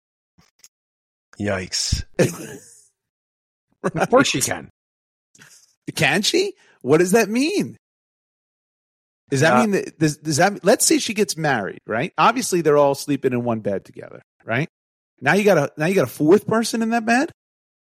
Yikes! Of course she can. Can she? What does that mean? Does that Uh, mean that does, does that let's say she gets married, right? Obviously they're all sleeping in one bed together, right? Now you got a now you got a fourth person in that bed?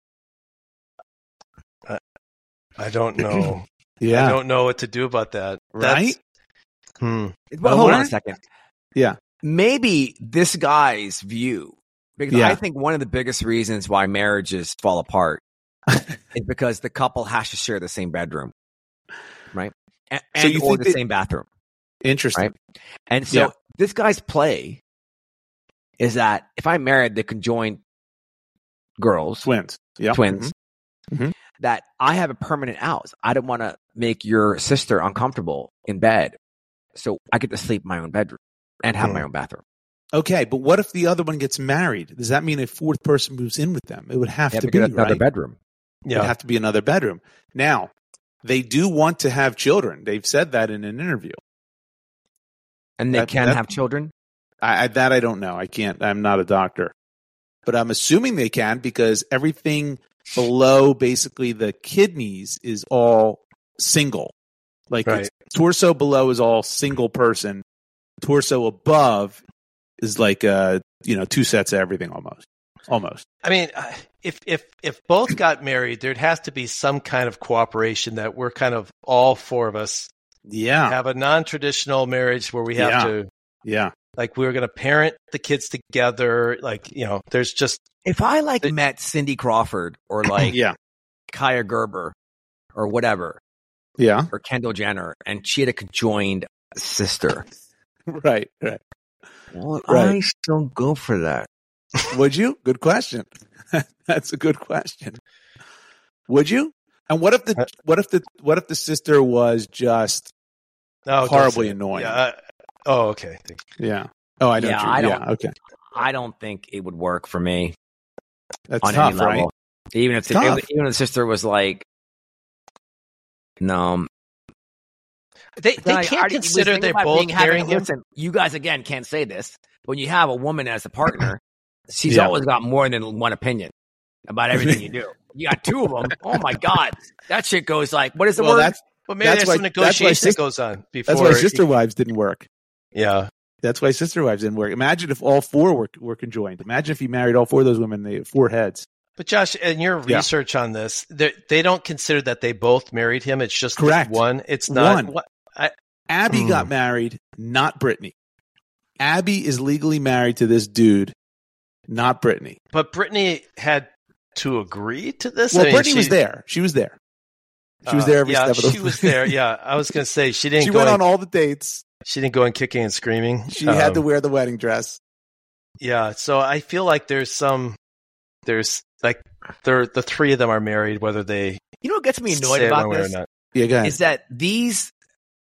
I don't know. I Yeah. don't know what to do about that. Right? That's- Hmm. Well, hold on Omar? a second. Yeah. Maybe this guy's view, because Yeah. I think one of the biggest reasons why marriages fall apart is because the couple has to share the same bedroom, right? And, So and you or think the that- same bathroom. Interesting. Right. And so Yeah. this guy's play is that if I'm married to conjoined girls, Twins. Yeah. twins, Mhm. that I have a permanent out. I don't want to make your sister uncomfortable in bed. So I get to sleep in my own bedroom and have Hmm. my own bathroom. Okay, but what if the other one gets married? Does that mean a fourth person moves in with them? It would have You have to to be get another right? bedroom. It would have to be another bedroom. Now, they do want to have children. They've said that in an interview. And they That- can that- have children. I, I that I don't know. I can't. I'm not a doctor, but I'm assuming they can because everything below basically the kidneys is all single. Like Right. it's, torso below is all single person. Torso above is like uh you know two sets of everything almost. Almost. I mean, uh, if if if both got married, there'd have to be some kind of cooperation that we're kind of all four of us Yeah. have a non-traditional marriage where we have Yeah. to, Yeah. like, we're going to parent the kids together. Like, you know, there's just If I like They- met Cindy Crawford or like Yeah. Kaya Gerber or whatever, Yeah. or Kendall Jenner, and she had a conjoined sister, Right. Right. well, Right. I still go for that. Would you? Good question. That's a good question. Would you? And what if the what if the what if the sister was just oh, don't horribly say it. annoying? Yeah, uh, oh, okay. Yeah. Oh, I know. Yeah, Drew. I don't- yeah. Okay. I don't think it would work for me That's on tough, any level. right? Even if the, Tough. even if the sister was like, no, They they Now, can't are- consider think they're about both being having- marrying him. Listen, you guys again can't say this. When you have a woman as a partner, she's Yeah. always got more than one opinion about everything you do. You got two of them. Oh my god, that shit goes like, what is the Well, word? that's But maybe That's there's why- some that's why negotiation sis- that goes on before. that's why Sister Wives didn't work. Yeah. That's why Sister Wives didn't work. Imagine if all four were were conjoined. Imagine if he married all four of those women. They had four heads. But Josh, in your Yeah. research on this, they they don't consider that they both married him. It's just Correct. one. It's not One. what I, Abby Hmm. got married, not Brittany. Abby is legally married to this dude, not Brittany. but Brittany had to agree to this. Well, I mean, Brittany was she- there. She was there. She was uh, there every yeah, step of the she was there. Yeah, I was going to say she didn't She go. went in, on all the dates. she didn't go in kicking and screaming. She had to Um, wear the wedding dress. Yeah, so I feel like there's some, there's like, they're the three of them are married, whether they You know what gets me annoyed say it about one way this or not. Yeah, go ahead. is that these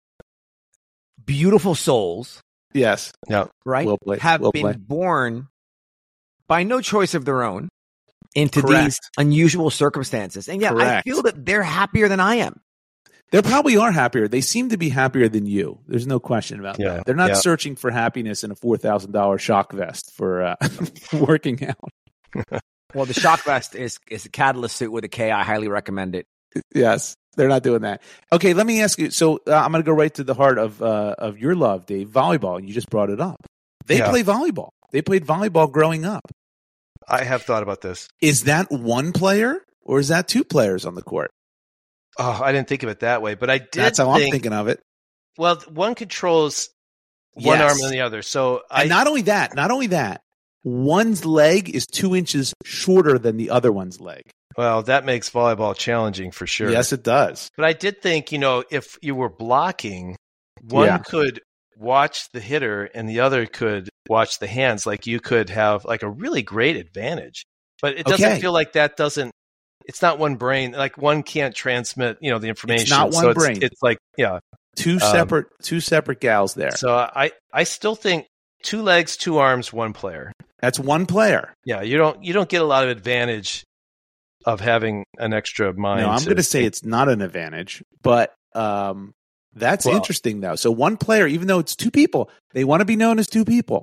beautiful souls, Yes. right, Well played. have Well been played. born by no choice of their own into Correct. these unusual circumstances. And yeah, I Correct. feel that they're happier than I am. They probably are happier. They seem to be happier than you. There's no question about Yeah, that. They're not yeah. searching for happiness in a four thousand dollars shock vest for uh, working out. Well, the shock vest is is a Catalyst suit with a K. I highly recommend it. Yes, they're not doing that. Okay, let me ask you. So uh, I'm going to go right to the heart of uh, of your love, Dave. Volleyball. You just brought it up. They Yeah. play volleyball. They played volleyball growing up. I have thought about this. Is that one player or is that two players on the court? Oh, I didn't think of it that way, but I did That's how think, I'm thinking of it. well, one controls one Yes. arm than the other. So I, And not only that, not only that, one's leg is two inches shorter than the other one's leg. well, that makes volleyball challenging for sure. Yes, it does. But I did think, you know, if you were blocking, one Yeah. could watch the hitter and the other could watch the hands. Like you could have like a really great advantage. But it doesn't Okay. feel like that doesn't, it's not one brain. Like one can't transmit, you know, the information. not one so it's, brain. It's like, yeah. Two Um, separate, two separate gals there. So I, I still think two legs, two arms, one player. That's one player. Yeah. You don't, you don't get a lot of advantage of having an extra mind. No, I'm to- going to say it's not an advantage, but um, that's Well- interesting though. So one player, even though it's two people, they want to be known as two people.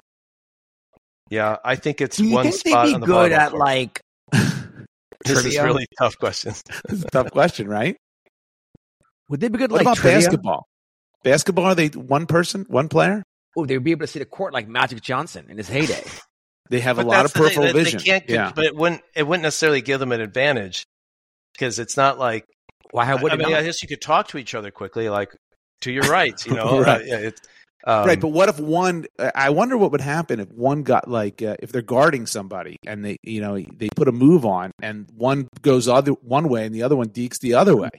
Yeah. I think it's Do you one think spot they'd on be the good volleyball at court. like This is trivia? really tough questions. It's a tough question, right? Would they be good at What like about trivia? basketball? Basketball, are they one person, one player? Oh, they would be able to see the court like Magic Johnson in his heyday. They have a But lot of that's the thing, peripheral that they vision. can't, yeah. but it wouldn't. It wouldn't necessarily give them an advantage because it's not like. Why I, would I it mean, not? I guess you could talk to each other quickly, like to your right. You know, Right. Uh, yeah, it's, um, right, but what if one? I wonder what would happen if one got like uh, if they're guarding somebody and they, you know, they put a move on and one goes other one way and the other one dekes the other way.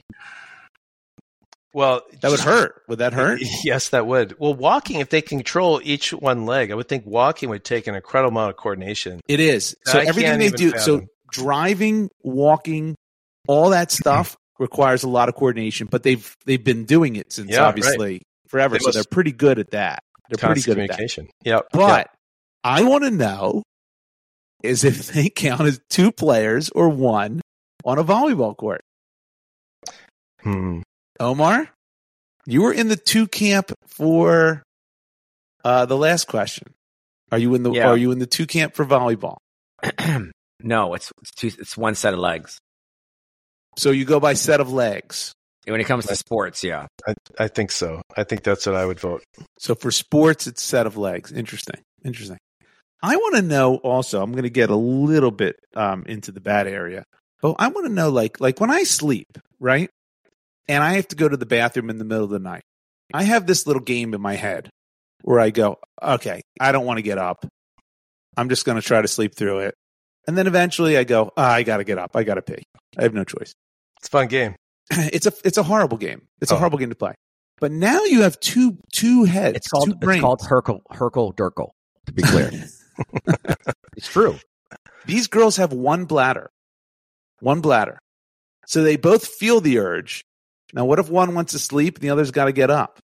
well, That would just- hurt. Would that hurt? Yes, that would. Well, walking, if they control each one leg, I would think walking would take an incredible amount of coordination. It is. So I everything can't they even do, so fathom. driving, walking, all that stuff requires a lot of coordination. But they've they've been doing it since Yeah, obviously forever, They so must- they're pretty good at that. They're pretty Constant good at that. communication. Yep. But I want to know is if they count as two players or one on a volleyball court. Yep. Hmm. Omar, you were in the two camp for uh, the last question. Are you in the Yeah. Are you in the two camp for volleyball? No, it's it's, two, it's one set of legs. So you go by set of legs. When it comes to sports, yeah. I, I think so. I think that's what I would vote. So for sports, it's set of legs. Interesting. Interesting. I want to know also, I'm going to get a little bit um, into the bad area, but I want to know, like, like when I sleep, right? And I have to go to the bathroom in the middle of the night, I have this little game in my head where I go, okay, I don't want to get up. I'm just going to try to sleep through it. And then eventually I go, oh, I got to get up. I got to pee. I have no choice. It's a fun game. It's a, it's a horrible game. It's a Oh. horrible game to play. But now you have two, two heads. It's called two it's brains. called Herkel Herkel Durkel, to be clear. It's true. These girls have one bladder, one bladder. So they both feel the urge. Now, what if one wants to sleep and the other's got to get up?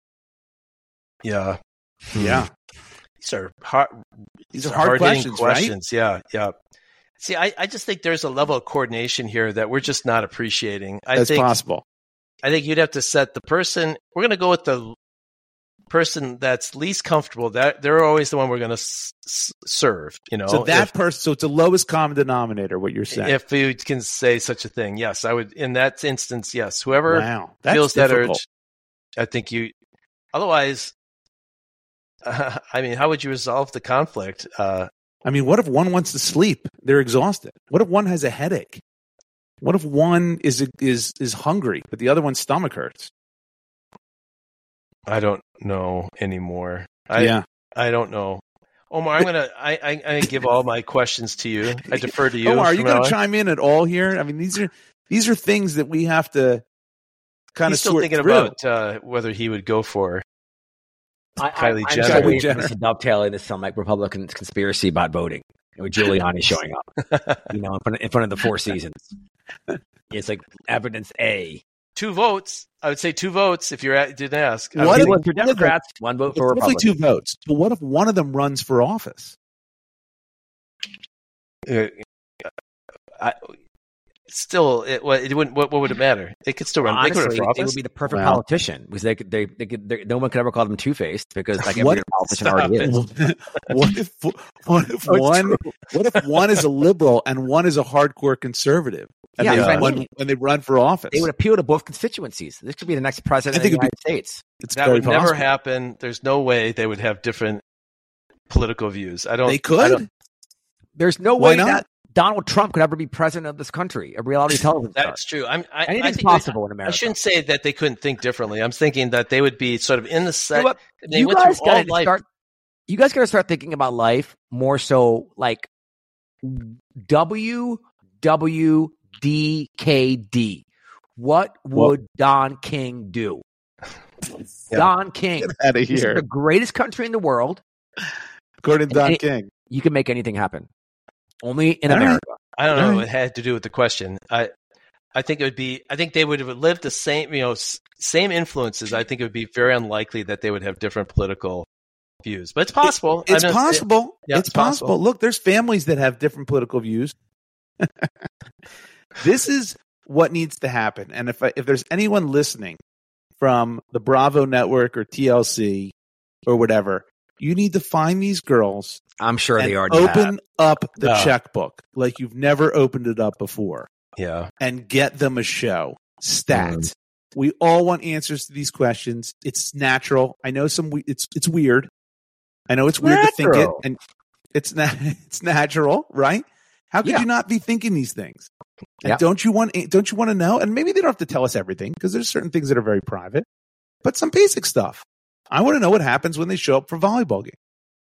Yeah. Yeah. These are hard. These are hard hard-hitting questions, right? questions. Yeah. Yeah. See, I, I just think there's a level of coordination here that we're just not appreciating. I That's think possible. I think you'd have to set the person. We're going to go with the person that's least comfortable. That they're always the one we're going to s- s- serve. You know, So that if, person, so it's the lowest common denominator. What you're saying? if you can say such a thing, yes, I would. In that instance, yes. Whoever Wow, that's feels difficult. that urge, I think you. Otherwise, uh, I mean, how would you resolve the conflict? Uh, I mean, what if one wants to sleep? They're exhausted. What if one has a headache? What if one is is is hungry, but the other one's stomach hurts? I don't know anymore. I, yeah, I don't know. Omar, I'm gonna I, I I'm gonna give all my questions to you. I defer to you. Omar, are you going Shmuel. to chime in at all here? I mean, these are these are things that we have to kind He's of still sort thinking through. about uh, whether he would go for I, Kylie I, Jenner. I'm Kylie sure Jenner. this is dovetailing this some like Republican conspiracy about voting. With Giuliani showing up, you know, in front of, in front of the Four Seasons. It's like evidence A. two votes. I would say two votes if you didn't ask. I What would if- Two think- votes for Democrats, one vote for It's roughly Republicans. two votes. But what if one of them runs for office? uh, I, still, it, what, it wouldn't. What, what would it matter? They could still run. they could run Honestly, for they office. would be the perfect Wow. politician because they could, they, they could, they, no one could ever call them two faced because like every What- good politician Stop already it. is. what if what if Oh, it's one true. what if one is a liberal and one is a hardcore conservative? And Yeah, they that's what I run, mean. when they run for office. They would appeal to both constituencies. This could be the next president I think of the it'd United States. It's that very would never possible. happen. There's no way they would have different political views. I don't. They I could. don't- There's no Why way not? that Donald Trump could ever be president of this country, a reality television star. That's true. I'm. I, I Anything's think possible in I America. shouldn't say that they couldn't think differently. I'm thinking that they would be sort of in the You know set. what? They you went guys through all got to life. start. You guys got to start thinking about life more so like W W D K D. What would Don King do? Yeah. Don King. Get out of This is here. the greatest country in the world. According to Don And it- King. You can make anything happen. Only in All right. America. I don't know All what right. it had to do with the question. I, I think it would be. I think they would have lived the same. You know, s- same influences. I think it would be very unlikely that they would have different political views. But it's possible. I It's don't- possible. yeah, it's it's possible. possible. Look, there's families that have different political views. This is what needs to happen. And if I, if there's anyone listening from the Bravo Network or T L C or whatever, you need to find these girls I'm sure and they already open have. up the Yeah. checkbook like you've never opened it up before yeah. and get them a show stat. Mm. We all want answers to these questions. It's natural. I know some. we- It's it's weird. I know it's weird to think it, Natural. and it's not. It's natural, right? How could Yeah. you not be thinking these things? And Yeah. don't you want? Don't you want to know? And maybe they don't have to tell us everything because there's certain things that are very private, but some basic stuff. I want to know what happens when they show up for volleyball game.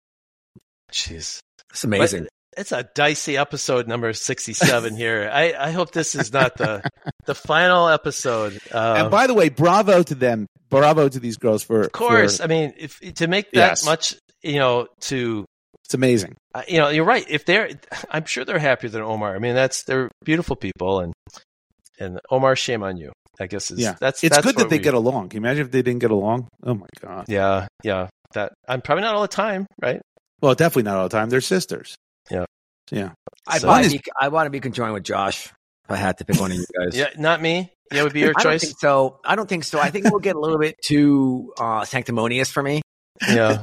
Jeez. It's amazing. But it's a dicey episode number sixty-seven here. I, I hope this is not the the final episode. Uh, and by the way, bravo to them. Bravo to these girls for. of course, for- I mean, if to make that Yes. much, you know, to it's amazing. uh, you know, you're right. If they're, I'm sure they're happier than Omar. I mean, that's they're beautiful people, and and Omar, shame on you. I guess is, Yeah, that's it's that's good that what they we- get along. Can you imagine if they didn't get along? Oh my god. Yeah, yeah. That I'm probably not all the time, right? Well, definitely not all the time. They're sisters. Yeah. Yeah. I So- want One to be, I want to be conjoined with Josh. If I had to pick one of you guys. Yeah, not me. Yeah, would be your I don't choice. think so. I don't think so. I think we'll get a little bit too uh, sanctimonious for me. Yeah,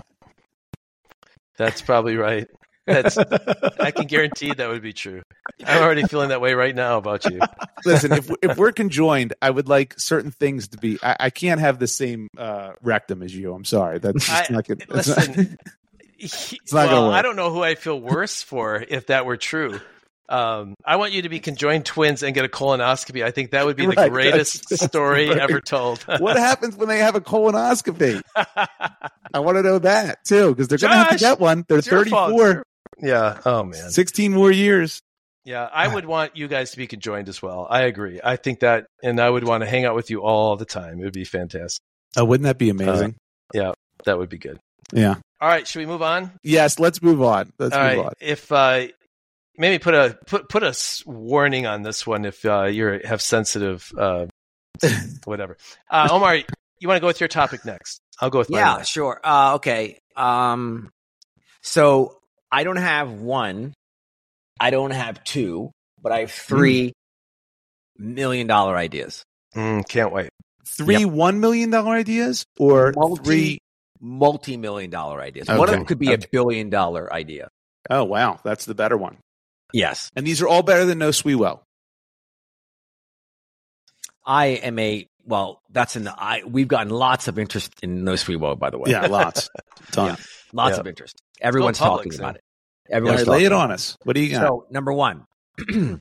that's probably right. That's I can guarantee that would be true. I'm already feeling that way right now about you. Listen, if if we're conjoined, I would like certain things to be. I, I can't have the same uh, rectum as you. I'm sorry. That's just I- not good. It's not- Listen, not gonna well, work. I don't know who I feel worse for if that were true. Um, I want you to be conjoined twins and get a colonoscopy. I think that would be the Right, greatest that's- that's story right. ever told. what happens when they have a colonoscopy? I want to know that too because they're going to have to Josh, get one. They're It's your fault. thirty-four, Yeah. Oh man. sixteen more years. Yeah, I would want you guys to be conjoined as well. I agree. I think that, and I would want to hang out with you all the time. It would be fantastic. Oh, wouldn't that be amazing? That would be good. yeah. All right, should we move on? Yes. Let's move on. Let's All move right. on. If uh, maybe put a put put a s- warning on this one if uh, you have sensitive uh, whatever. Uh, Omar, you want to go with your topic next? I'll go with mine Yeah, next. sure. Uh, okay. Um, so I don't have one. I don't have two, but I have three million dollar ideas. Mm, can't wait. three Yep. one million dollar ideas or Multi- three? multi-million dollar ideas. Okay. One of them could be Okay. a billion dollar idea. Oh wow, that's the better one. Yes. And these are all better than No Sweewell. I am a well. That's in the. I we've gotten lots of interest in No Sweet Woe, by the way. Yeah, lots, ton. Yeah. Lots Yeah. of interest. Everyone's Go public, talking so- about it. All Everyone's right, lay talking it about on us. What do you got? So number one, do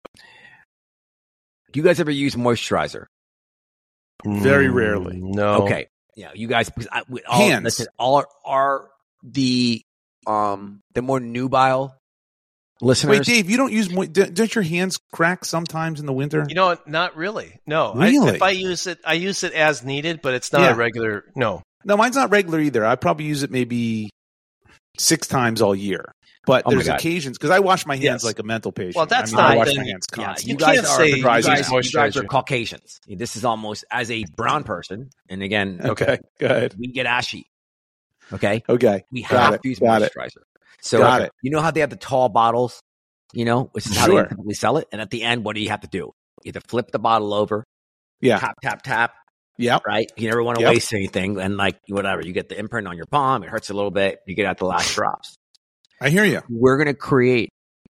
you guys ever use moisturizer? Very rarely. Mm, No. Okay, yeah, you guys. Because I, we- all, Hands. listen, all are, are the um the more nubile listeners. Wait, Dave, you don't use mo- don't don't your hands crack sometimes in the winter? You know, what? Not really. No. I, Really? if I use it, I use it as needed, but it's not Yeah. a regular. No. No, mine's not regular either. I probably use it maybe six times all year. But Oh my there's God. occasions because I wash my hands Yes. like a mental patient. Well, that's I mean, I not- wash then my you- hands Yeah, constantly. you You guys can't are say you you guys, guys you guys are moisturizer. Caucasians. This is almost as a brown person, and again, Okay, go ahead. we get ashy. Okay, Okay, we Got have it, to use got it. moisturizer. So Got it. you know how they have the tall bottles, you know, which is how Sure. they typically sell it. And at the end, what do you have to do? You have to flip the bottle over, yeah, tap, tap, tap. yep. Right? You never want to Yep. waste anything, and like whatever, you get the imprint on your palm. It hurts a little bit. You get out the last drops. I hear you. We're gonna create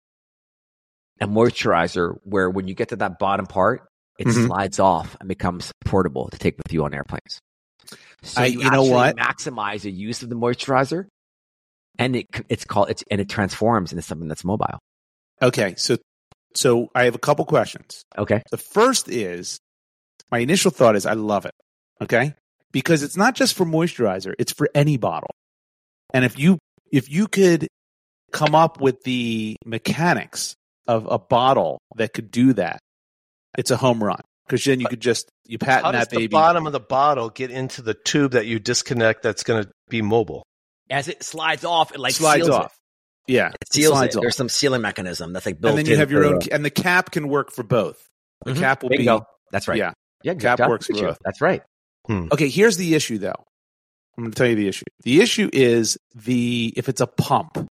a moisturizer where when you get to that bottom part, it Mhm. slides off and becomes portable to take with you on airplanes. So I- you, you know actually what? maximize the use of the moisturizer, and it it's called it's and it transforms into something that's mobile. Okay, so so I have a couple questions. Okay. The first is my initial thought is I love it. Okay, because it's not just for moisturizer; it's for any bottle. And if you if you could come up with the mechanics of a bottle that could do that, it's a home run. Because then you could just you patent How does that the baby. bottom of the bottle get into the tube that you disconnect that's going to be mobile? As it slides off, it like slides seals off. Yeah, It, it seals slides it. off. There's some sealing mechanism that's like built. And then you in have your for own, the- and the cap can work for both. The Mhm. cap will There be you go. That's right. yeah. Yeah, good Cap job. works Good for job. both. That's right. Okay, here's the issue though. I'm going to tell you the issue. The issue is the if it's a pump.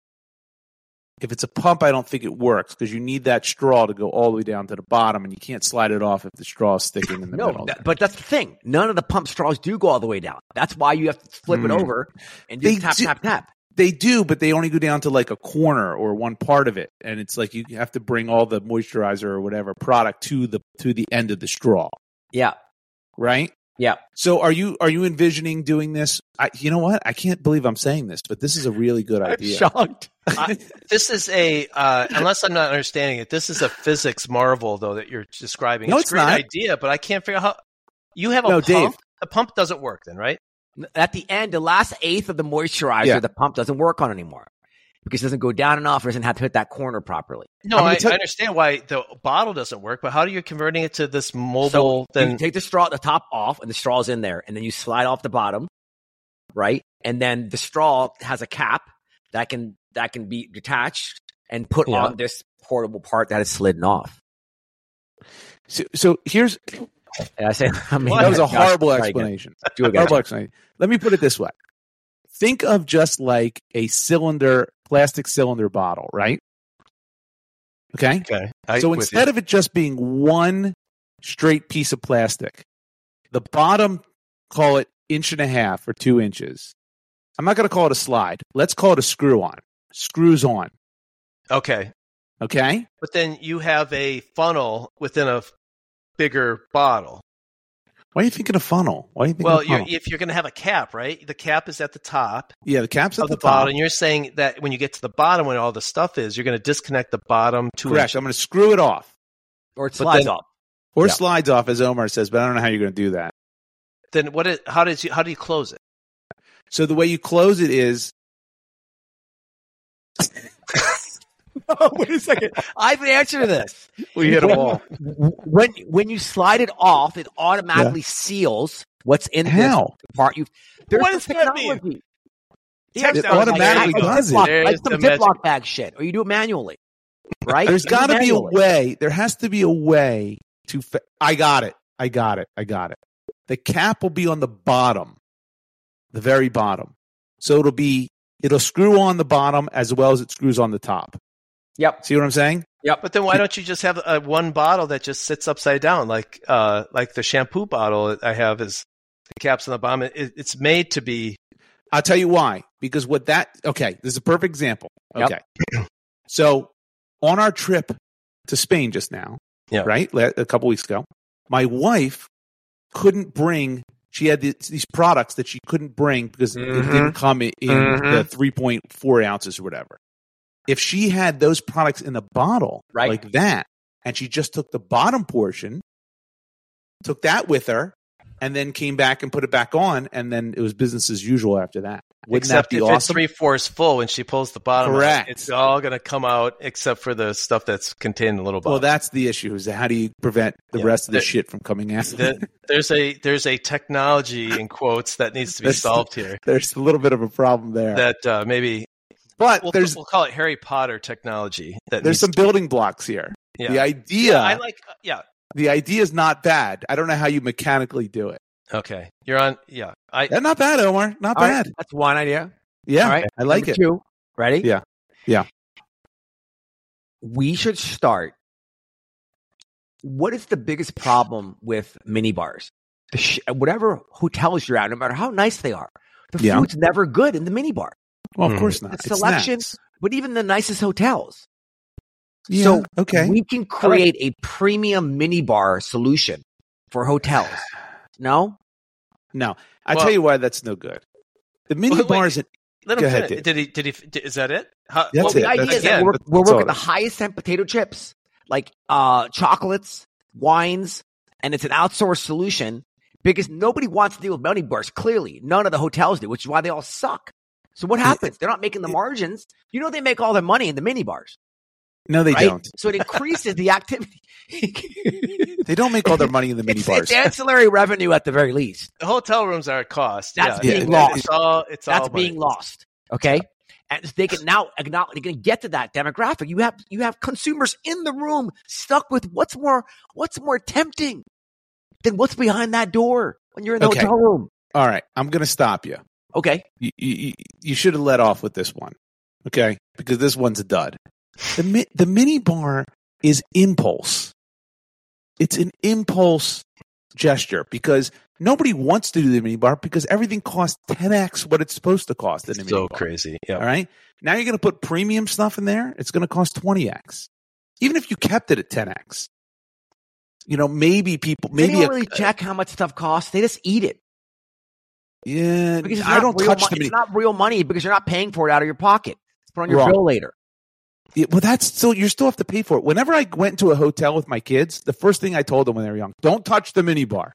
If it's a pump, I don't think it works because you need that straw to go all the way down to the bottom, and you can't slide it off if the straw is sticking in the No, middle. that- but that's the thing. None of the pump straws do go all the way down. That's why you have to flip it Mm. over and just They tap, do- tap, tap. They do, but they only go down to like a corner or one part of it, and it's like you have to bring all the moisturizer or whatever product to the to the end of the straw, Yeah, right? yeah. So are you are you envisioning doing this? I, you know what? I can't believe I'm saying this, but this is a really good idea. shocked. I, this is a, uh, unless I'm not understanding it, this is a physics marvel, though, that you're describing. No, it's it's a great not. idea, but I can't figure out how. You have a No, pump. Dave. The pump doesn't work then, right? At the end, the last eighth of the moisturizer, Yeah. the pump doesn't work on anymore because it doesn't go down enough. It doesn't have to hit that corner properly. No, I'm gonna I, tell- I understand why the bottle doesn't work, but how are you converting it to this mobile? So then you take the straw at the top off, and the straw's in there, and then you slide off the bottom, right? And then the straw has a cap that can that can be detached and put Yeah. on this portable part that is slidden off. So, so here's And I say, I mean, that was a Josh, horrible try again. explanation. Do it again. Horrible explanation. Let me put it this way: think of just like a cylinder, plastic cylinder bottle, right? Okay. okay. I, So with instead you. of it just being one straight piece of plastic, the bottom, call it inch and a half or two inches. I'm not going to call it a slide. Let's call it a screw on. Screws on. okay, Okay. but then you have a funnel within a f- bigger bottle. Why are you thinking a funnel? Why are you thinking Well, a you're, funnel? if you're going to have a cap, right? The cap is at the top Yeah, the cap's at of the, the, top. bottle, and you're saying that when you get to the bottom, when all the stuff is, you're going to disconnect the bottom two Correct. inches. I'm going to screw it off. Or it But slides then- off. Or Yeah. slides off, as Omar says, but I don't know how you're going to do that. Then what? Is, how does you? How do you close it? So the way you close it is Oh, wait a second. I have an answer to this. we hit a wall. When when you slide it off, it automatically seals what's in How? this part. You there's What some does that mean? technology. It There's automatically like, does it. Ziploc- There's like some the magic. Ziploc bag shit, or you do it manually, right? There's You do it got to be a manually. way. There has to be a way to. Fa- I got it. I got it. I got it. The cap will be on the bottom, the very bottom. So it'll be it'll screw on the bottom as well as it screws on the top. Yep. See what I'm saying? Yep. But then why don't you just have a one bottle that just sits upside down, like uh, like the shampoo bottle I have is the caps on the bottom. It, it's made to be. I'll tell you why. Because what that okay, this is a perfect example. Okay, Yep. So on our trip to Spain just now, Yeah. right, a couple weeks ago, my wife couldn't bring. She had these, these products that she couldn't bring because Mhm. it didn't come in, in Mhm. the three point four ounces or whatever. If she had those products in a bottle Right. like that, and she just took the bottom portion, took that with her, and then came back and put it back on, and then it was business as usual after that. Wouldn't Except that be if it's awesome? three fourths full when she pulls the bottom, out, Correct. it's all going to come out except for the stuff that's contained in the little bottle. Well, that's the issue: is how do you prevent the Yeah. rest of the The- shit from coming out? The- there's a there's a technology in quotes that needs to be There's- solved here. There's a little bit of a problem there, That uh, maybe but we'll, there's we'll call it Harry Potter technology. That there's needs some to- building blocks here. yeah. The idea, Yeah, I like. uh, Yeah. the idea is not bad. I don't know how you mechanically do it. Okay. You're on. Yeah. I. Yeah, not bad, Omar. Not All right, bad. that's one idea. Yeah, All right. I like Number it. Two. Ready? Yeah. Yeah. We should start. What is the biggest problem with mini bars? The sh- whatever hotels you're at, no matter how nice they are, the Yeah. food's never good in the mini bar. Well, of Mm. course not. The It's selection, snacks. but even the nicest hotels. Yeah, So okay. we can create a premium mini bar solution for hotels. No? No, I Well- tell you why that's no good. The mini Wait, wait. bar isn't. Let him Go ahead, finish. Dave. Did he? Did he? Did, is that it? How, That's Well, it. the idea That's- is that again, we're, that's we're all working it the is. highest end potato chips, like uh, chocolates, wines, and it's an outsourced solution because nobody wants to deal with mini bars. Clearly, none of the hotels do, which is why they all suck. So what happens? They're not making the margins. You know, they make all their money in the mini bars, No, they right? don't. So it increases the activity. They don't make all their money in the mini it's, bars. it's ancillary revenue at the very least. the hotel rooms are a cost. That's yeah. being It- lost. It's all. It's That's all being money. lost. Okay. And they can now acknowledge, they can get to that demographic. You have, you have consumers in the room stuck with what's more, what's more tempting than what's behind that door when you're in the Okay. hotel room. All right, I'm going to stop you. Okay. You, you, you should have let off with this one, okay? Because this one's a dud. The mi- the mini bar is impulse. It's an impulse gesture because nobody wants to do the mini bar because everything costs ten x what it's supposed to cost in a mini So bar. crazy. Yeah. All right. Now you're going to put premium stuff in there. It's going to cost twenty x. Even if you kept it at ten x, you know, maybe people, They maybe, don't a- really check how much stuff costs. They just eat it yeah, because it's I not don't real touch mo- the mini. It's not real money because you're not paying for it out of your pocket. It's put on your Wrong. bill later. Yeah, well, that's still, you still have to pay for it. Whenever I went into a hotel with my kids, the first thing I told them when they were young, don't touch the mini bar.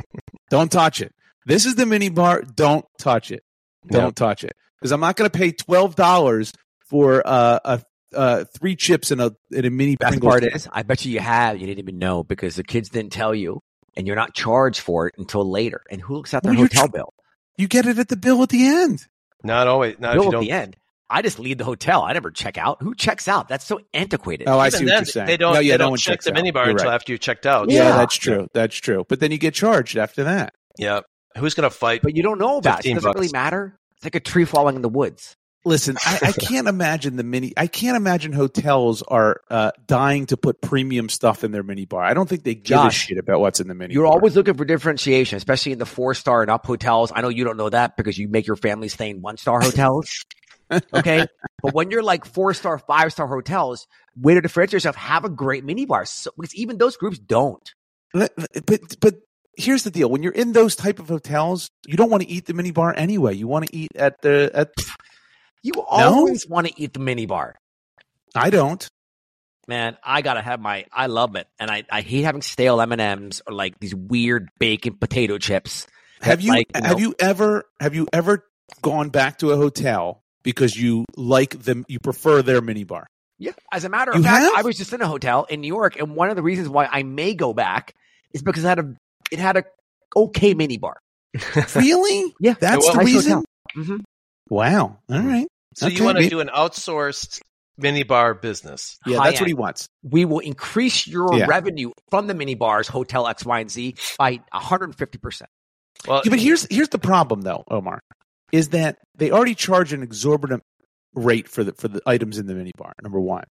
Don't touch it. This is the mini bar. Don't touch it. Don't Yep. touch it. Because I'm not going to pay twelve dollars for uh, a, uh, three chips in a, in a mini Best Pringles part can. is, I bet you you have. You didn't even know because the kids didn't tell you, and you're not charged for it until later. And who looks at their Well, you're hotel tr- bill? You get it at the bill at the end. Not always. Not if Bill you at don't. the end. I just leave the hotel. I never check out. Who checks out? That's so antiquated. Oh, I Even see what then, you're saying. They don't. No, yeah, they no don't one check checks the out. minibar You're until right. after you checked out. Yeah, Yeah. that's true. That's true. But then you get charged after that. Yeah. Who's gonna fight? But you don't know about it. It fifteen doesn't bucks. really matter. It's like a tree falling in the woods. Listen, I, I can't imagine the mini. I can't imagine hotels are uh, dying to put premium stuff in their mini bar. I don't think they give a Josh, shit about what's in the mini You're bar. always looking for differentiation, especially in the four star and up hotels. I know you don't know that because you make your family stay in one star hotels. Okay. But when you're like four star, five star hotels, way to differentiate yourself, have a great mini bar. So, because even those groups don't. But but here's the deal: when you're in those type of hotels, you don't want to eat the mini bar anyway. You want to eat at the at. You always want to eat the mini bar. I don't. Man, I gotta have my. I love it, and I, I hate having stale M and M's or like these weird bacon potato chips. Have you like, you have know- you ever have you ever gone back to a hotel because you like them? You prefer their mini bar? Yeah. As a matter of You fact, have? I was just in a hotel in New York, and one of the reasons why I may go back is because it had a it had a okay mini bar. Really? Yeah, That's Well, the nice reason. hotel. hmm Wow. All right. So Okay, you want to maybe- do an outsourced minibar business? Yeah, High that's what end. he wants. We will increase your Yeah. revenue from the mini bars, Hotel X, Y, and Z by one hundred fifty percent. Well, Yeah, but here's here's the problem though, Omar, is that they already charge an exorbitant rate for the for the items in the mini bar. Number one.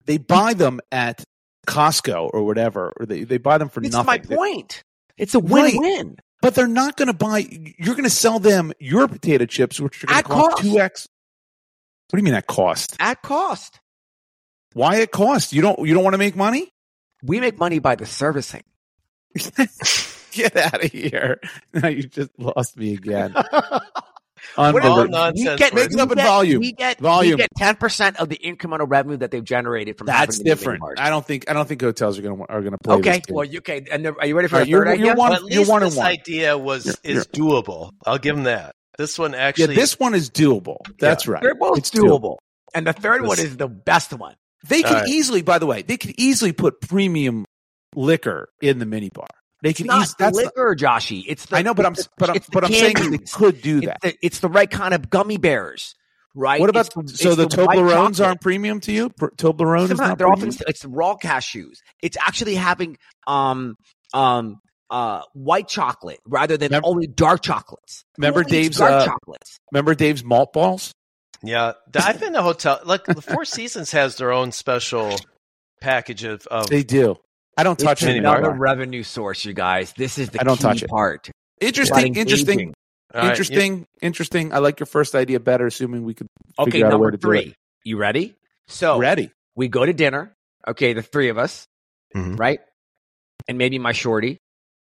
they buy them at Costco or whatever, or they, they buy them for This nothing. is my point. It's a win-win. Right. But they're not going to buy. You're going to sell them your potato chips, which are going to cost two x. What do you mean at cost? At cost. Why at cost? You don't. You don't want to make money? We make money by the servicing. Get out of here! Now you just lost me again. All Unbelievable. nonsense. We get, Make it up in get, volume. We get Volume. We get ten percent of the incremental revenue that they've generated from. That's having the different. mini I don't think. I don't think hotels are going to are going to play. Okay. This game. Well, you okay. And are you ready for All a right, you're- third you're idea? one- Well, at You're least one and this one. idea was You're- is doable. I'll give them that. This one Yeah, actually. this one is doable. That's right. They're both It's doable. And the third This- one is the best one. They could All right. easily, by the way, they could easily put premium liquor in the minibar. They It's can not easily. That's liquor, Joshy. It's the, I know, but I'm it's the- but I'm, it's the but I'm saying that they candies. could do It's that. the, it's the right kind of gummy bears, right? What about It's the, so it's the, white Toblerones chocolate. aren't premium to you? Pr- Toblerone It's is not. not They're often premium. it's raw cashews. It's actually having um um uh white chocolate rather than Remember- only dark chocolates. Who Remember eats Dave's, dark uh, chocolates? Remember Dave's malt balls? Yeah, I've been to hotel. Like the Four Seasons has their own special package of. of They do. I don't touch It's it minibar. another anymore. revenue source, you guys. This is the I don't key touch it. part. Interesting. About Interesting. engaging. All right, Interesting. Interesting. I like your first idea better, assuming we could Okay, figure out a way number to do three. You ready? So it. Ready? we go to dinner. Okay, the three of us, Mhm. right? And maybe my shorty.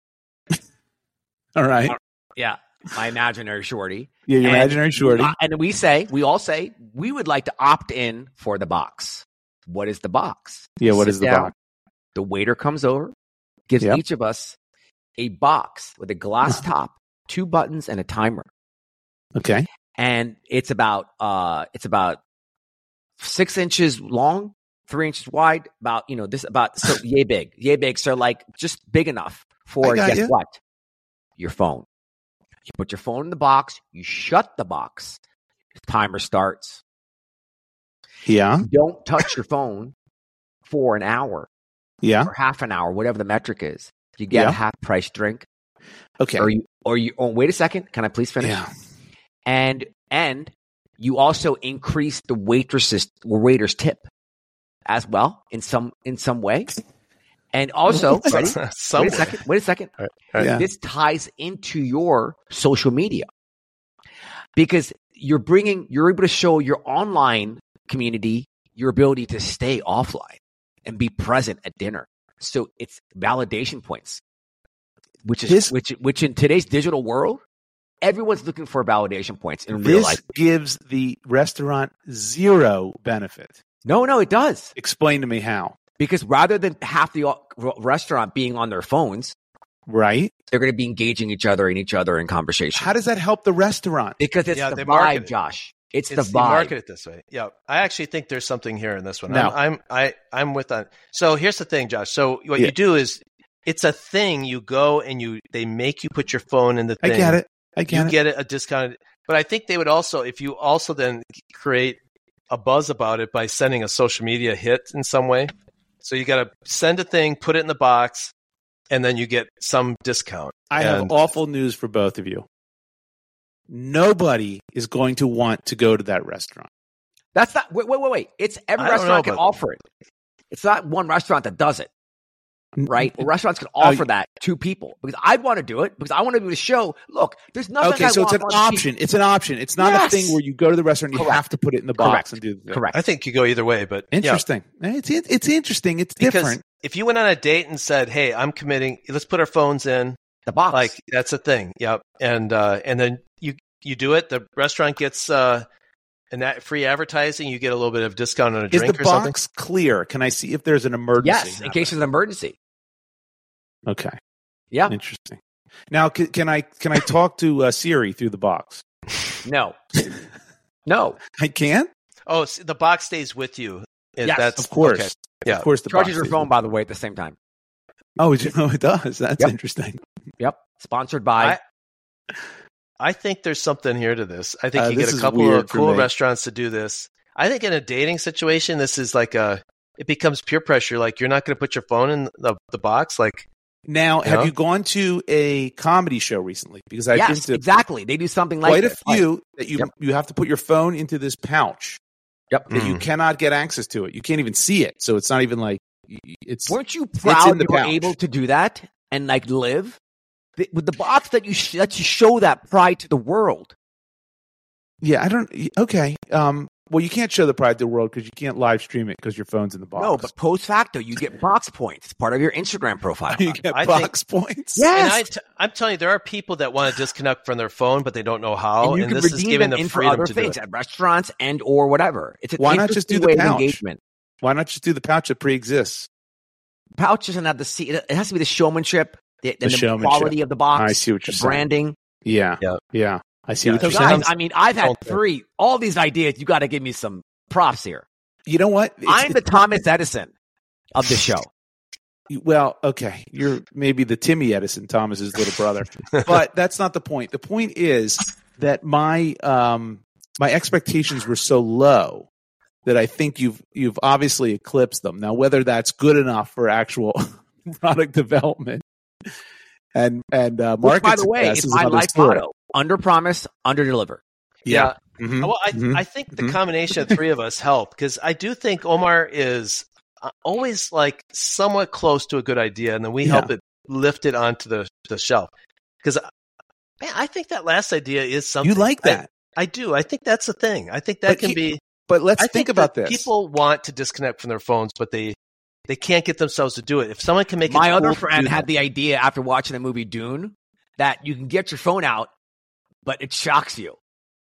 All right. Yeah, my imaginary shorty. Yeah, your And- imaginary shorty. Uh, and we say, we all say, we would like to opt in for the box. What is the box? Yeah. What Sit is the down. box? The waiter comes over, gives Yep. each of us a box with a glass top, two buttons, and a timer. Okay. And it's about uh, it's about six inches long, three inches wide. About you know this about so yay big, yay big. So like just big enough for I got guess you. what? Your phone. You put your phone in the box. You shut the box. The timer starts. Yeah. You don't touch your phone for an hour Yeah. or half an hour, whatever the metric is. You get Yeah. a half price drink, Okay. or you, or you. Oh, wait a second. Can I please finish? Yeah. And and you also increase the waitresses waiter's tip as well in some in some way. And also, What? ready? Some- Wait a second. Wait a second. All right. Yeah. This ties into your social media because you're bringing, you're able to show your online community your ability to stay offline and be present at dinner. So it's validation points, which is This- which which in today's digital world, everyone's looking for validation points in real This life. gives the restaurant zero benefit. No, no, it does. Explain to me how. Because rather than half the o- r- restaurant being on their phones, Right? they're going to be engaging each other and each other in conversation. How does that help the restaurant? Because it's Yeah, the they market vibe, it. Josh. It's, It's the the vibe. market it this way. Yeah, I actually think there's something here in this one. No. I'm, I'm I I'm with that. So here's the thing, Josh. So what Yeah. you do is it's a thing. You go and you they make you put your phone in the I thing. get it. I get You it. get it a discounted. But I think they would also, if you also then create a buzz about it by sending a social media hit in some way. So you got to send a thing, put it in the box, and then you get some discount. I have And- awful news for both of you. Nobody is going to want to go to that restaurant. That's not. Wait, wait, wait, wait. It's every I don't restaurant know, can but- offer it. It's not one restaurant that does it, right? Well, restaurants can Oh, offer that to people because I want to do it because I want to be able to show. Look, there's nothing. Okay, I so it's want an on T V. option. It's an option. It's not Yes. a thing where you go to the restaurant and you Correct. have to put it in the box Correct. and do the thing. Correct. I think you go either way, but yeah. Interesting. It's it's interesting. It's Because different. if you went on a date and said, "Hey, I'm committing. Let's put our phones in," The box, like that's a thing. Yep. And uh, and then you you do it. The restaurant gets uh, and that free advertising. You get a little bit of discount on a Is drink the or something. box clear? Can I see if there's an emergency? yes, in case there's an emergency. Okay. Yeah, Interesting. Now, can, can I can I talk to uh, Siri through the box? no, no. I can. Oh, so the box stays with you. It- Yes, that's Of course. okay. Yeah. Of course. The Charges box your is- phone, by the way, at the same time. Oh, you know it does. That's Yep. interesting. Yep, sponsored by. I, I think there's something here to this. I think Uh, you this get a is couple weird of for cool me. restaurants to do this. I think in a dating situation, this is like a. It becomes peer pressure. Like you're not going to put your phone in the, the box. Like Now, You have know? you gone to a comedy show recently? Because I've yes, been to exactly. They do something like quite a this. few that you Yep. you have to put your phone into this pouch, Yep. that you Mm. cannot get access to it. You can't even see it. So it's not even like it's. Weren't you in proud the you were pouch. able to do that and like live the, with the box that you sh- that you show that pride to the world? Yeah, I don't. Okay. Um. Well, you can't show the pride to the world because you can't live stream it because your phone's in the box. No, but post facto, you get box points. It's part of your Instagram profile. you get I box points. Yeah. And I t- I'm telling you, there are people that want to disconnect from their phone, but they don't know how. and you And can this is redeem giving them them in for freedom other to do things it. at restaurants and or whatever. It's an Why not just do interesting the way of pouch? engagement. Why not just do the pouch that pre-exists? Pouch doesn't have the see. It has to be the showmanship, the, The the, showmanship. quality of the box. I see what you're the saying. branding. Yeah. Yeah. Yeah. I see Yeah. what you're So saying. guys, I mean, I've had Okay. three. All these ideas. You got to give me some props here. You know what? It's- I'm the Thomas Edison of the show. Well, okay, you're maybe the Timmy Edison, Thomas's little brother, but that's not the point. The point is that my um, my expectations were so low that I think you've you've obviously eclipsed them. Now, whether that's good enough for actual product development and and uh, Which, market by the way, success is is my another life story. motto: under promise, under deliver. Yeah. Mhm. Well, I, Mhm. I think the Mhm. combination of three of us help because I do think Omar is uh, always like somewhat close to a good idea, and then we Yeah. help it lift it onto the, the shelf. Because, man, I think that last idea is something. You like that, I, I do. I think that's the thing. I think that But can he- be. but let's I think, think about that this. People want to disconnect from their phones, but they they can't get themselves to do it. If someone can make it My cool other to friend do had that- the idea after watching the movie Dune that you can get your phone out, but it shocks you.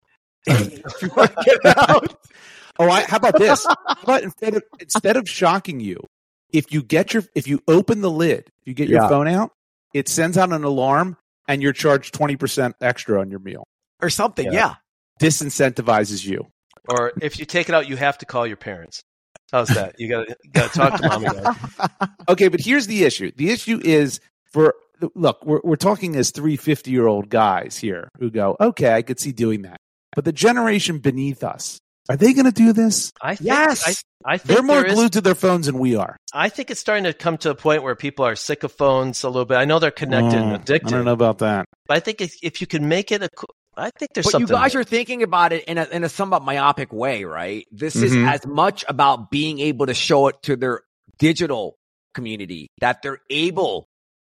If you want to get it out. Oh, I, how about this? How about instead of instead of shocking you, if you get your if you open the lid, if you get your Yeah. phone out, it sends out an alarm, and you're charged twenty percent extra on your meal. Or something, Yeah. yeah. Disincentivizes you. or if you take it out, you have to call your parents. How's that? You got got to talk to mom and dad. Okay, but here's the issue. The issue is for look, we're we're talking as three fifty year old guys here who go, okay, I could see doing that, but the generation beneath us, are they going to do this? I think, Yes. I, I think They're more there is- glued to their phones than we are. I think it's starting to come to a point where people are sick of phones a little bit. I know they're connected Oh, and addicted, I don't know about that. but I think if, if you can make it a, co- I think there's But something. you guys there. are thinking about it in a in a somewhat myopic way, right? This is Mhm. as much about being able to show it to their digital community that they're able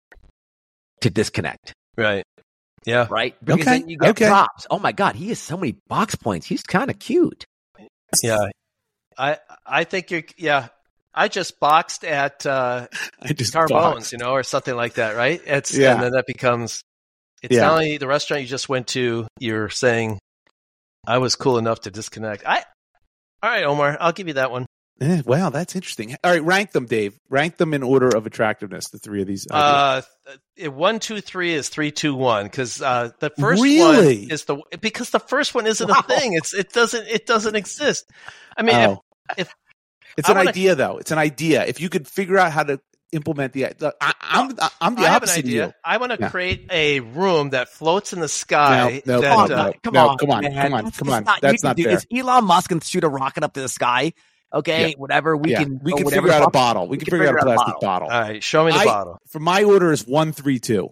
to disconnect, right. Yeah, right? Because Okay, then you get okay. props. Oh my God, he has so many box points. He's kind of cute. yeah. I I think you're. Yeah, I just boxed at uh, I just Carbones, boxed. you know, or something like that, right? It's Yeah. and then that becomes. It's Yeah. not only the restaurant you just went to. You're saying, I was cool enough to disconnect. I. All right, Omar, I'll give you that one. Eh, wow, that's interesting. All right, rank them, Dave. Rank them in order of attractiveness. The three of these. ideas. Uh, it- one, two, three is three, two, one. Because uh, the first Really? one is the because the first one isn't Wow. a thing. It's it doesn't it doesn't exist. I mean, Oh. if, if It's I an wanna- idea, though. It's an idea. If you could figure out how to implement the, the I, I'm I'm the I have an opposite of idea, you. I want to Yeah. create a room that floats in the sky. No, no, that, come on, uh, no. come no, on, come on, man. come on, That's- come it's on. Not, That's you not can do, fair. If Elon Musk can shoot a rocket up to the sky, okay, Yeah. whatever, we yeah, can. we or can whatever figure out a the fuck- bottle. We, can, figure out a plastic bottle. bottle. all right, show me the I- bottle. For my order is one, three, two.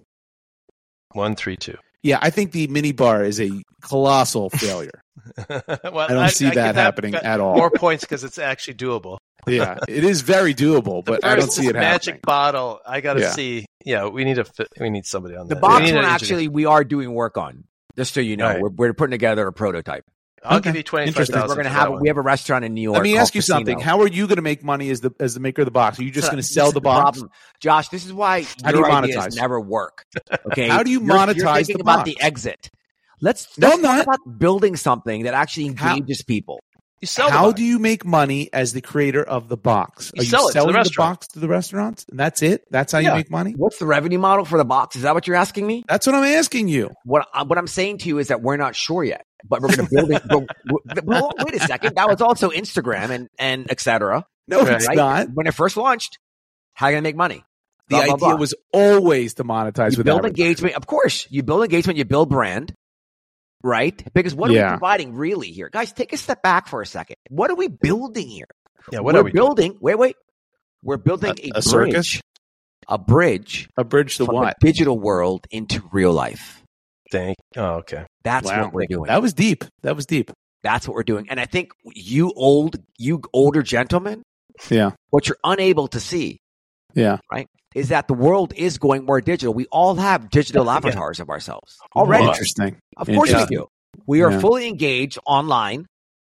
One, three, two. Yeah, I think the mini bar is a colossal failure. well, I don't see give that happening at all. More points because it's actually doable. Yeah, it is very doable, The but I don't first see it magic happening. bottle. I got to Yeah. see. Yeah, we need a fi- we need somebody on The that. box We need one, an engineer. actually, we are doing work on. Just so you know, All right. we're, we're putting together a prototype. I'll Okay. give you twenty five Interesting. thousand. We're going to have. We have a restaurant in New York. Let me called ask you something. Casino. How are you going to make money as the as the maker of the box? Are you just So going to this sell is the box? problem. Josh, this is why How do your you ideas monetize? never work. Okay, How do you You're- monetize you're thinking the about box? the exit? Let's, No, let's I'm talk not. about building something that actually How- engages people. You sell. How the box. do you make money as the creator of the box? You Are sell it you to the selling the, restaurant. box to the restaurants? And that's it? That's how Yeah. you make money? What's the revenue model for the box? Is that what you're asking me? That's what I'm asking you. What I- what I'm saying to you is that we're not sure yet, but we're going to build it. but, well, wait a second. That was also Instagram and and et cetera. No, Right. it's not. When it first launched, how are you going to make money? The Blah, blah, idea blah. was always to monetize You with build advertising. engagement. Of course, you build engagement, you build brand, right? Because what are Yeah. we providing really here? Guys, take a step back for a second. What are we building here? Yeah. What we're are we doing? building? Wait, wait. We're building A- a, a circus? bridge, a bridge A bridge to from what? the digital world into real life. Thank. Oh, okay. That's Wow. what we're doing. That was deep. That was deep. That's what we're doing. And I think you old, you older gentlemen, Yeah. what you're unable to see, Yeah. right, is that the world is going more digital. We all have digital avatars of ourselves already. Interesting. Of course we Interesting. do. We are Yeah. fully engaged online,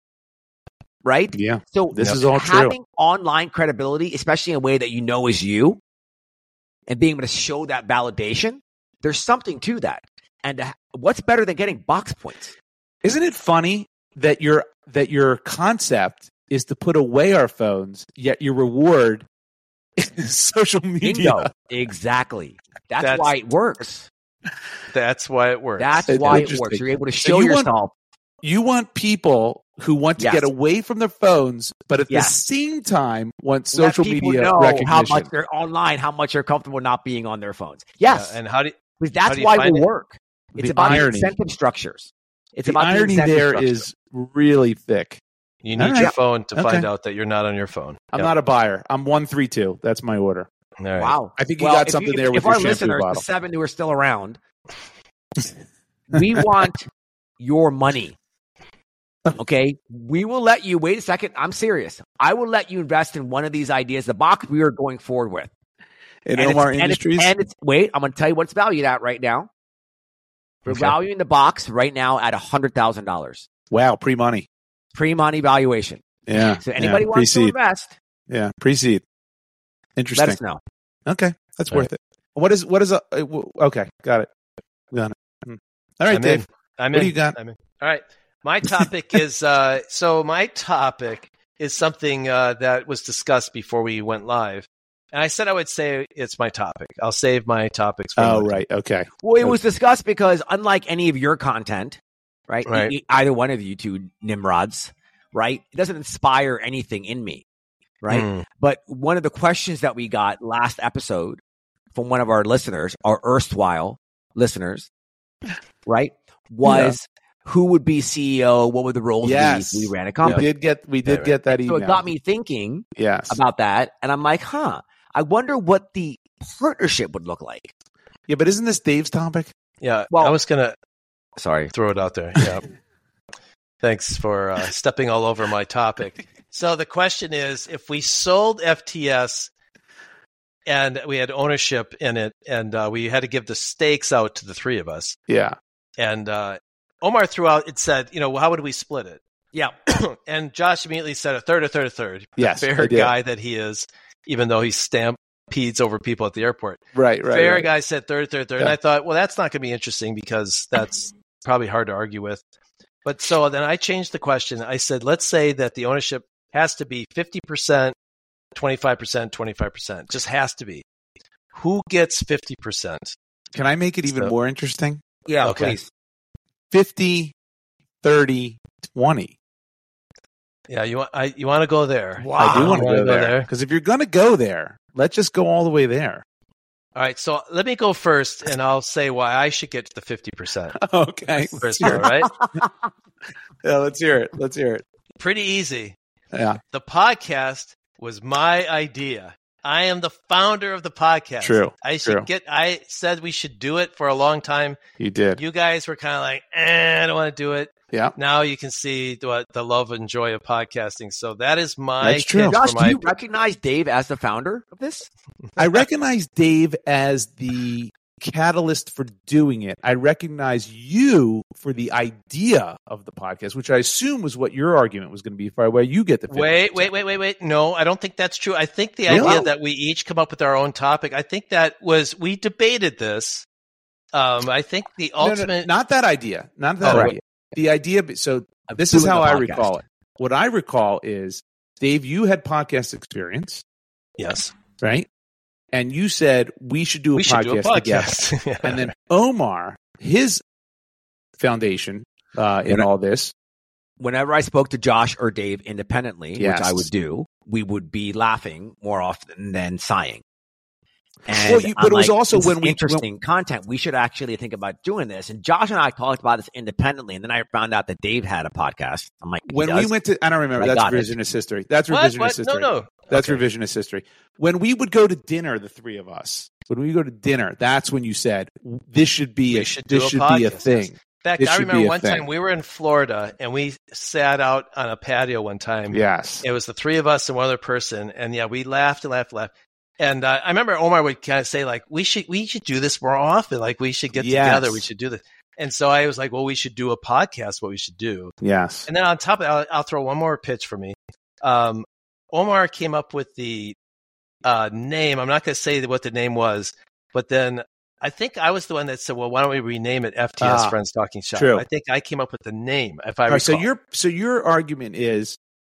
right? Yeah. So This is all true. having online credibility, especially in a way that you know is you, and being able to show that validation, there's something to that. And uh, what's better than getting box points? Isn't it funny that your that your concept is to put away our phones, yet your reward is social media? Bingo. Exactly. That's, That's- why it works. That's why it works. That's It's why it interesting. works. You're able to So show you want- yourself. You want people who want to Yes. get away from their phones, but at Yes. the same time want Let social people media know recognition. how much they're online, how much they're comfortable not being on their phones. Yes, Yeah, and how do you, because how that's do you why find we it? work. It's The about irony. the incentive structures. It's the about irony the incentive there structure. is really thick. you need All right. your phone to Okay. find out that you're not on your phone. I'm Yep. not a buyer. I'm one three two. That's my order. All right. Wow. I think you Well, got if something if- there with if your our shampoo listeners, bottle. the seven who are still around, we want your money. Okay, we will let you. Wait a second. I'm serious. I will let you invest in one of these ideas. The box we are going forward with. In And Omar it's- and it's- Industries, And it's, wait, I'm going to tell you what it's valued at right now. We're Okay. valuing the box right now at one hundred thousand dollars. wow, pre-money. Pre-money valuation. Yeah. So anybody yeah. wants to pre-seed. invest, Yeah, pre-seed. Interesting. let us know. Okay, that's All worth it. What is what is a uh, w- okay? Got it. Got it. Hmm. All right, I'm Dave. in. I'm What in. do you got? I'm in. All right. My topic is uh, so my topic is something uh, that was discussed before we went live, and I said I would say it's my topic. I'll save my topics. For Oh, another right. Okay. Well, it was discussed because unlike any of your content, right? Right. e- e- either one of you two Nimrods, right? It doesn't inspire anything in me, right? Mm. But one of the questions that we got last episode from one of our listeners, our erstwhile listeners, right, was who would be C E O? What would the roles Yes. be if we ran a We company? did get we did Right, get that So email. it got me thinking Yes. about that, and I'm like, huh, I wonder what the partnership would look like. Yeah, but isn't this Dave's topic? Yeah. Well- I was gonna Sorry. throw it out there. Yeah. Thanks for uh, stepping all over my topic. So the question is, if we sold F T S and we had ownership in it, and uh, we had to give the stakes out to the three of us, Yeah. and uh, Omar threw out, it said, you know, how would we split it? Yeah. And Josh immediately said a third, a third, a third. Yes, The I fair did. guy that he is, even though he stampedes over people at the airport. Right. Right. fair right. guy said third, third, third. And Yeah. I thought, well, that's not going to be interesting because that's probably hard to argue with. But so then I changed the question. I said, let's say that the ownership has to be fifty percent, twenty-five percent, twenty-five percent. Just has to be. Who gets fifty percent? Can I make it even So- more interesting? Yeah, Okay. please. fifty, thirty, twenty. Yeah, you want I, you want to go there. Wow. I do You want to wanna go there because if you're going to go there, let's just go all the way there. All right, so let me go first, and I'll say why I should get to the fifty percent. Okay. Let's First, hear all it. right? Yeah, let's hear it. Let's hear it. Pretty easy. Yeah. The podcast was my idea. I am the founder of the podcast. True, I should true. get. I said we should do it for a long time. You did. You guys were kind of like, eh, I don't want to do it. Yeah. Now you can see the, the love and joy of podcasting. So that is my That's true. pitch Josh, for do my. you recognize Dave as the founder of this? I recognize Dave as the catalyst for doing it. I recognize you for the idea of the podcast, which I assume was what your argument was going to be for why you get the fifty Wait, percent. wait, wait, wait, wait. No, I don't think that's true. I think the Really? idea that we each come up with our own topic, I think that was, we debated this. Um, I think the No, no, ultimate. not that idea. Not that Oh, idea. The idea. So Of this is doing how the I podcast. recall it. What I recall is, Dave, you had podcast experience, yes. right? And you said we should do a, We should podcast, do a together. podcast. Yeah. And then Omar, his foundation uh, in When I- all this. Whenever I spoke to Josh or Dave independently, Yes. which I would do, we would be laughing more often than sighing. And Well, you- but I'm it was like, also this is when we- interesting content. We should actually think about doing this. And Josh and I talked about this independently, and then I found out that Dave had a podcast. I'm like, he When we does? went to, I don't remember. I That's got it. revisionist history. That's What? revisionist What? history. No, no. That's Okay. revisionist history. When we would go to dinner, the three of us, when we go to dinner, that's when you said this should be We a should this do a should be a podcast, thing. fact, It I should remember be a one thing. time we were in Florida and we sat out on a patio one time. Yes. It was the three of us and one other person. And yeah, we laughed and laughed and laughed. And uh, I remember Omar would kind of say, like, we should we should do this more often. Like, we should get Yes. together. We should do this. And so I was like, well, we should do a podcast, what we should do. Yes. And then on top of that, I'll, I'll throw one more pitch for me. Um, Omar came up with the uh, name. I'm not going to say what the name was, but then I think I was the one that said, well, why don't we rename it F T S Ah, Friends Talking Shop? true. I think I came up with the name, if I All right, so recall. your so your argument is,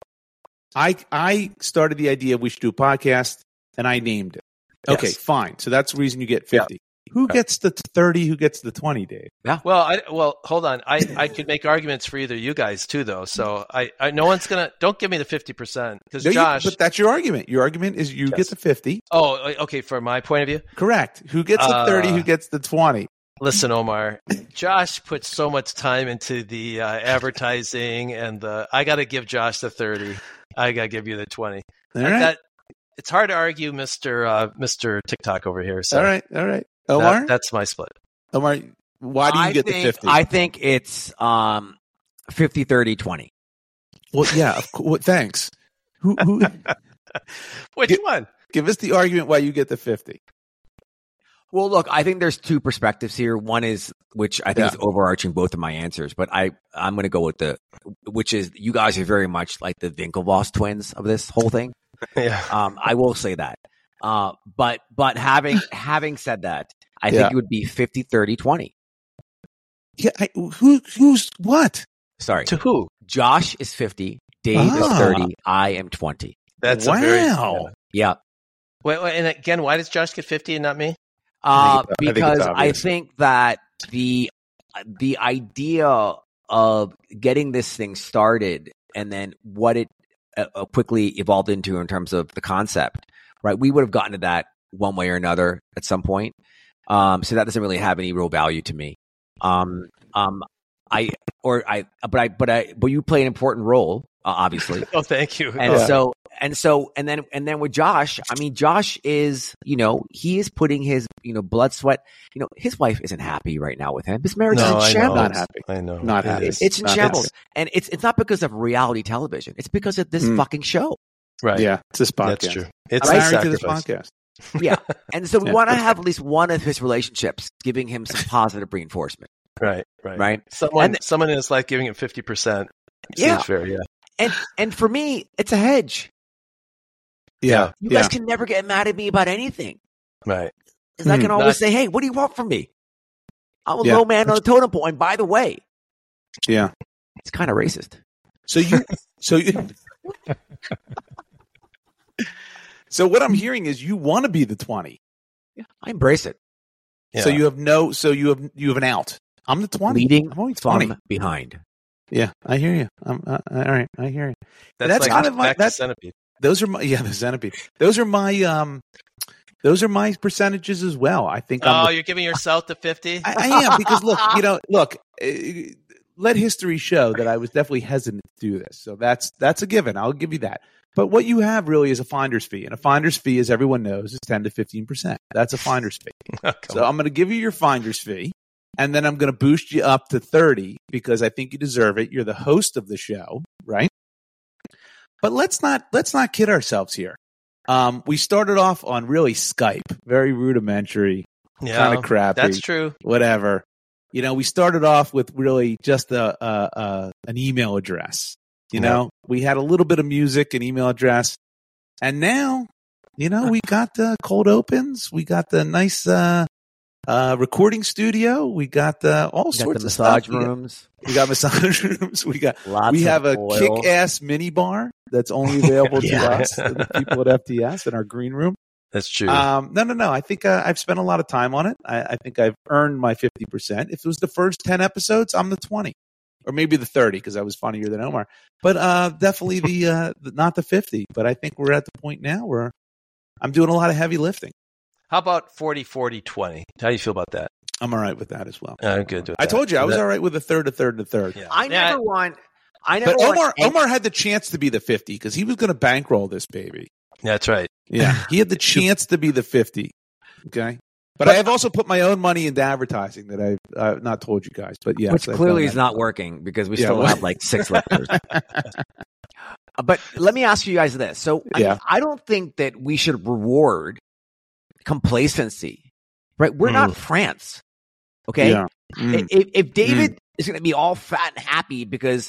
I I started the idea we should do a podcast, and I named it. Okay, Yes. fine. So that's the reason you get fifty. Who gets the thirty? Who gets the twenty, Dave? Well, I, well, hold on. I, I could make arguments for either you guys too, though. So I, I no one's gonna. Don't give me the fifty percent because No, you- Josh. but that's your argument. Your argument is you Yes. get the fifty. oh, okay. From my point of view, Correct. Who gets the Uh, thirty? Who gets the twenty? listen, Omar. Josh put so much time into the uh, advertising, and the. I got to give Josh the thirty. I got to give you the twenty. All That- right. that- it's hard to argue, Mister Uh, Mister TikTok over here. So all right. All right. that- Omar. that's my split. Omar. Why do you I get think, the fifty? I think it's um, fifty, thirty, twenty. well, yeah. Of course. Thanks. Who? Who? Which Get- one? Give us the argument why you get the fifty. Well, look, I think there's two perspectives here. One is, which I think Yeah. is overarching both of my answers, but I, I'm going to go with the, which is you guys are very much like the Winklevoss twins of this whole thing. Yeah. Um, I will say that. Uh, but, but having, having said that, I Yeah. think it would be fifty, thirty, twenty. Yeah. I, who? Who's what? Sorry. To who? Josh is fifty. Dave is Ah. thirty. I am twenty. That's wow. a very. Yeah. Wait, wait, and again, why does Josh get fifty and not me? Uh, I think it's- I think it's because I obvious. think that the the idea of getting this thing started and then what it uh, uh, quickly evolved into in terms of the concept, right? We would have gotten to that one way or another at some point. Um, so that doesn't really have any real value to me. Um, um, I or I, but I, but I, but you play an important role, uh, obviously. Oh, thank you. And Yeah. so, and so, and then, and then with Josh, I mean, Josh is, you know, he is putting his, you know, blood, sweat, you know, his wife isn't happy right now with him. His marriage no, is I in know. shambles. Not happy. I know. Not It happy. is. It's in Not shambles. happy. And it's, it's not because of reality television. It's because of this Mm. fucking show. Right. Yeah. It's this podcast. That's true. It's I'm a married to this sacrifice. podcast. Yeah. And so we Yeah. want to have at least one of his relationships giving him some positive reinforcement. Right. Right. Right. Someone, And- someone in his life giving him fifty percent. Yeah. Seems fair. Yeah. And, and for me, it's a hedge. Yeah. You yeah. guys can never get mad at me about anything. Right. Because I Hmm. can always Not- say, hey, what do you want from me? I'm a Yeah. low man on the totem pole. And by the way, Yeah. it's kind of racist. So you, so you, so what I'm hearing is you want to be the twenty. I embrace it. Yeah. So you have no, so you have, you have an out. I'm the twenty. Leading I'm only twenty. from behind. Yeah. I hear you. I'm, uh, all right. I hear you. that's, that's like kind of my- back to that's- Centipede. Those are my, yeah, the centipede. Those are my, um, those are my percentages as well. I think I'm Oh, the- you're giving yourself the fifty? I, I am because look, you know, look, uh, let history show that I was definitely hesitant to do this. So that's that's a given. I'll give you that. But what you have really is a finder's fee, and a finder's fee, as everyone knows, is ten to fifteen percent. That's a finder's fee. Oh, come So I'm going to give you your finder's fee, and then I'm going to boost you up to thirty because I think you deserve it. You're the host of the show, right? But let's not let's not kid ourselves here. Um, we started off on really Skype, very rudimentary, yeah, kind of crappy. that's true. Whatever. You know, we started off with really just a, a, a an email address. You Yeah. know, we had a little bit of music, an email address, and now, you know, we got the cold opens, we got the nice uh, uh, recording studio, we got the all We got sorts the of stuff. massage We got- rooms. We got massage rooms. We got Lots we of have a oil. kick-ass mini bar that's only available Yeah. to us, to the people at F T S in our green room. That's true. Um, no, no, no. I think uh, I've spent a lot of time on it. I, I think I've earned my fifty percent. If it was the first ten episodes, I'm the twenty, or maybe the thirty because I was funnier than Omar. But uh, definitely the, uh, the not the fifty. But I think we're at the point now where I'm doing a lot of heavy lifting. How about forty, forty, twenty? How do you feel about that? I'm all right with that as well. I'm good with I that. told you I was That- all right with a third, a third, a third. Yeah. I Yeah, never want. I never But want Omar, any- Omar had the chance to be the fifty because he was going to bankroll this baby. That's right. Yeah, he had the chance to be the fifty. Okay. But, but I have also put my own money into advertising that I've uh, not told you guys. But yes, which I've clearly is not working because we yeah, still well, have like six listeners. But let me ask you guys this. So I, yeah. mean, I don't think that we should reward complacency, right? We're mm. not France. Okay. Yeah. Mm. If, if David mm. is going to be all fat and happy because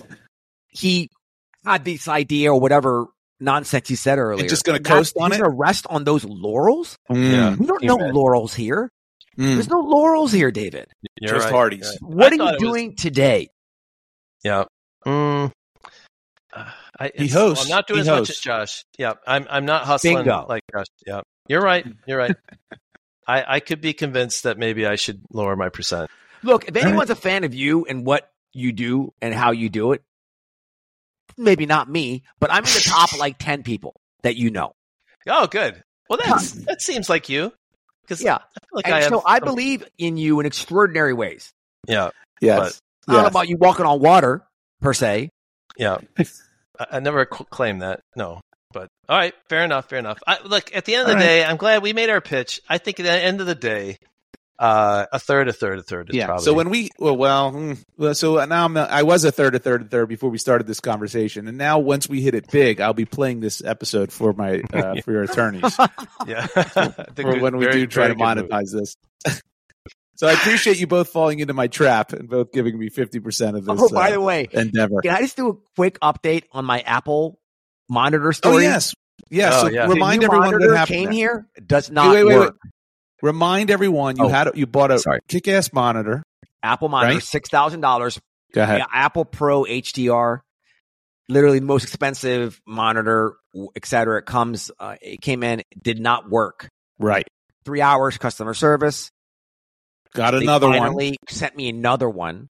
he had this idea or whatever nonsense he said earlier, and just going to coast on it, he's going to rest on those laurels. Mm. Yeah. We don't know Amen. laurels here. Mm. There's no laurels here, David. You're just right. Hardee's. Right. What I are you doing was... today? Yeah. Mm. Uh, I, he hosts. Well, I'm not doing he as hosts. much as Josh. Yeah, I'm. I'm not hustling Bingo. like Josh. Yeah, you're right. You're right. I, I could be convinced that maybe I should lower my percent. Look, if anyone's a fan of you and what you do and how you do it, maybe not me, but I'm in the top like ten people that you know. Oh, good. Well, that's that seems like you. Because yeah, I feel like and I have so I some... believe in you in extraordinary ways. Yeah. Yes. I don't know about you walking on water per se. Yeah. I, I never c- claimed that. No. But all right, fair enough, fair enough. I, look, at the end of the all day, right. I'm glad we made our pitch. I think at the end of the day, uh, a third, a third, a third is yeah. probably. So when we, well, well, well so now I'm, I was a third, a third, a third before we started this conversation, and now once we hit it big, I'll be playing this episode for my uh, for your attorneys. Yeah, for when we very, do try to monetize movie. this. So I appreciate you both falling into my trap and both giving me fifty percent of this. Oh, by uh, the way, endeavor. Can I just do a quick update on my Apple monitor story? Oh yes, yes. Oh, so yeah. Remind the new everyone monitor what happened. Came there. here. It does not wait, wait, work. Wait. Remind everyone you oh, had you bought a sorry. kick-ass monitor. Apple monitor, right? six thousand dollars. Go ahead. Yeah, Apple Pro H D R, literally the most expensive monitor, et cetera. It comes, uh, it came in, did not work. Right. Three hours customer service. Got another they one. Finally sent me another one.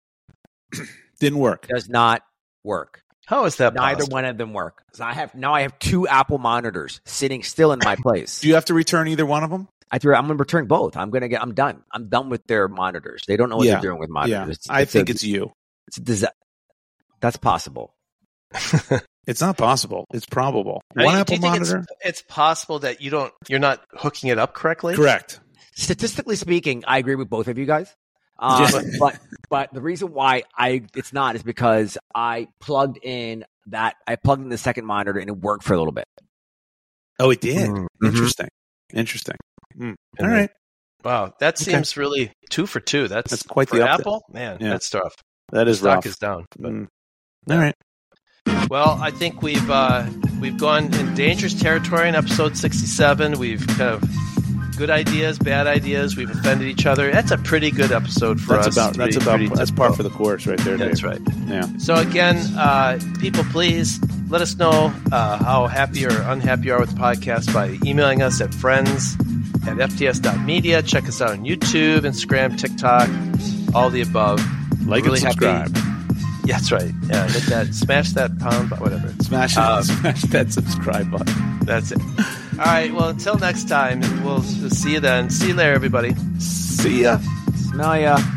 Didn't work. Does not work. How is that Neither possible? one of them work. So I have now I have two Apple monitors sitting still in my place. Do you have to return either one of them? I threw. I'm going to return both. I'm going to get. I'm done. I'm done with their monitors. They don't know what yeah. they're doing with monitors. Yeah. It's, I it's think a, it's you. It's a disa- That's possible. It's not possible. It's probable. I One mean, Apple do you think monitor. It's, it's possible that you don't. You're not hooking it up correctly. Correct. Statistically speaking, I agree with both of you guys. Um, but, but but the reason why I it's not is because I plugged in that I plugged in the second monitor and it worked for a little bit. Oh, it did. Mm-hmm. Interesting. Interesting. Mm. All right. Wow, that Okay. seems really two for two. That's, That's quite for the update. Apple. Man, Yeah. that's tough. That is Stock rough. is down. But, Mm. All right. Well, I think we've uh, we've gone in dangerous territory in episode sixty-seven. We've kind of good ideas, bad ideas. We've offended each other. That's a pretty good episode for That's us. about Pretty- that's about pretty that's typical. par for the course right there. That's Dave. right. Yeah. So again, uh, people, please let us know uh, how happy or unhappy you are with the podcast by emailing us at friends at f t s dot media. Check us out on YouTube, Instagram, TikTok, all the above. Like Really and subscribe. happy. Yeah, that's right. Yeah, hit that, smash that pound, bu- whatever. Smash it. Um, smash that subscribe button. That's it. All right. Well, until next time, we'll, we'll see you then. See you there, everybody. See ya. Smell ya.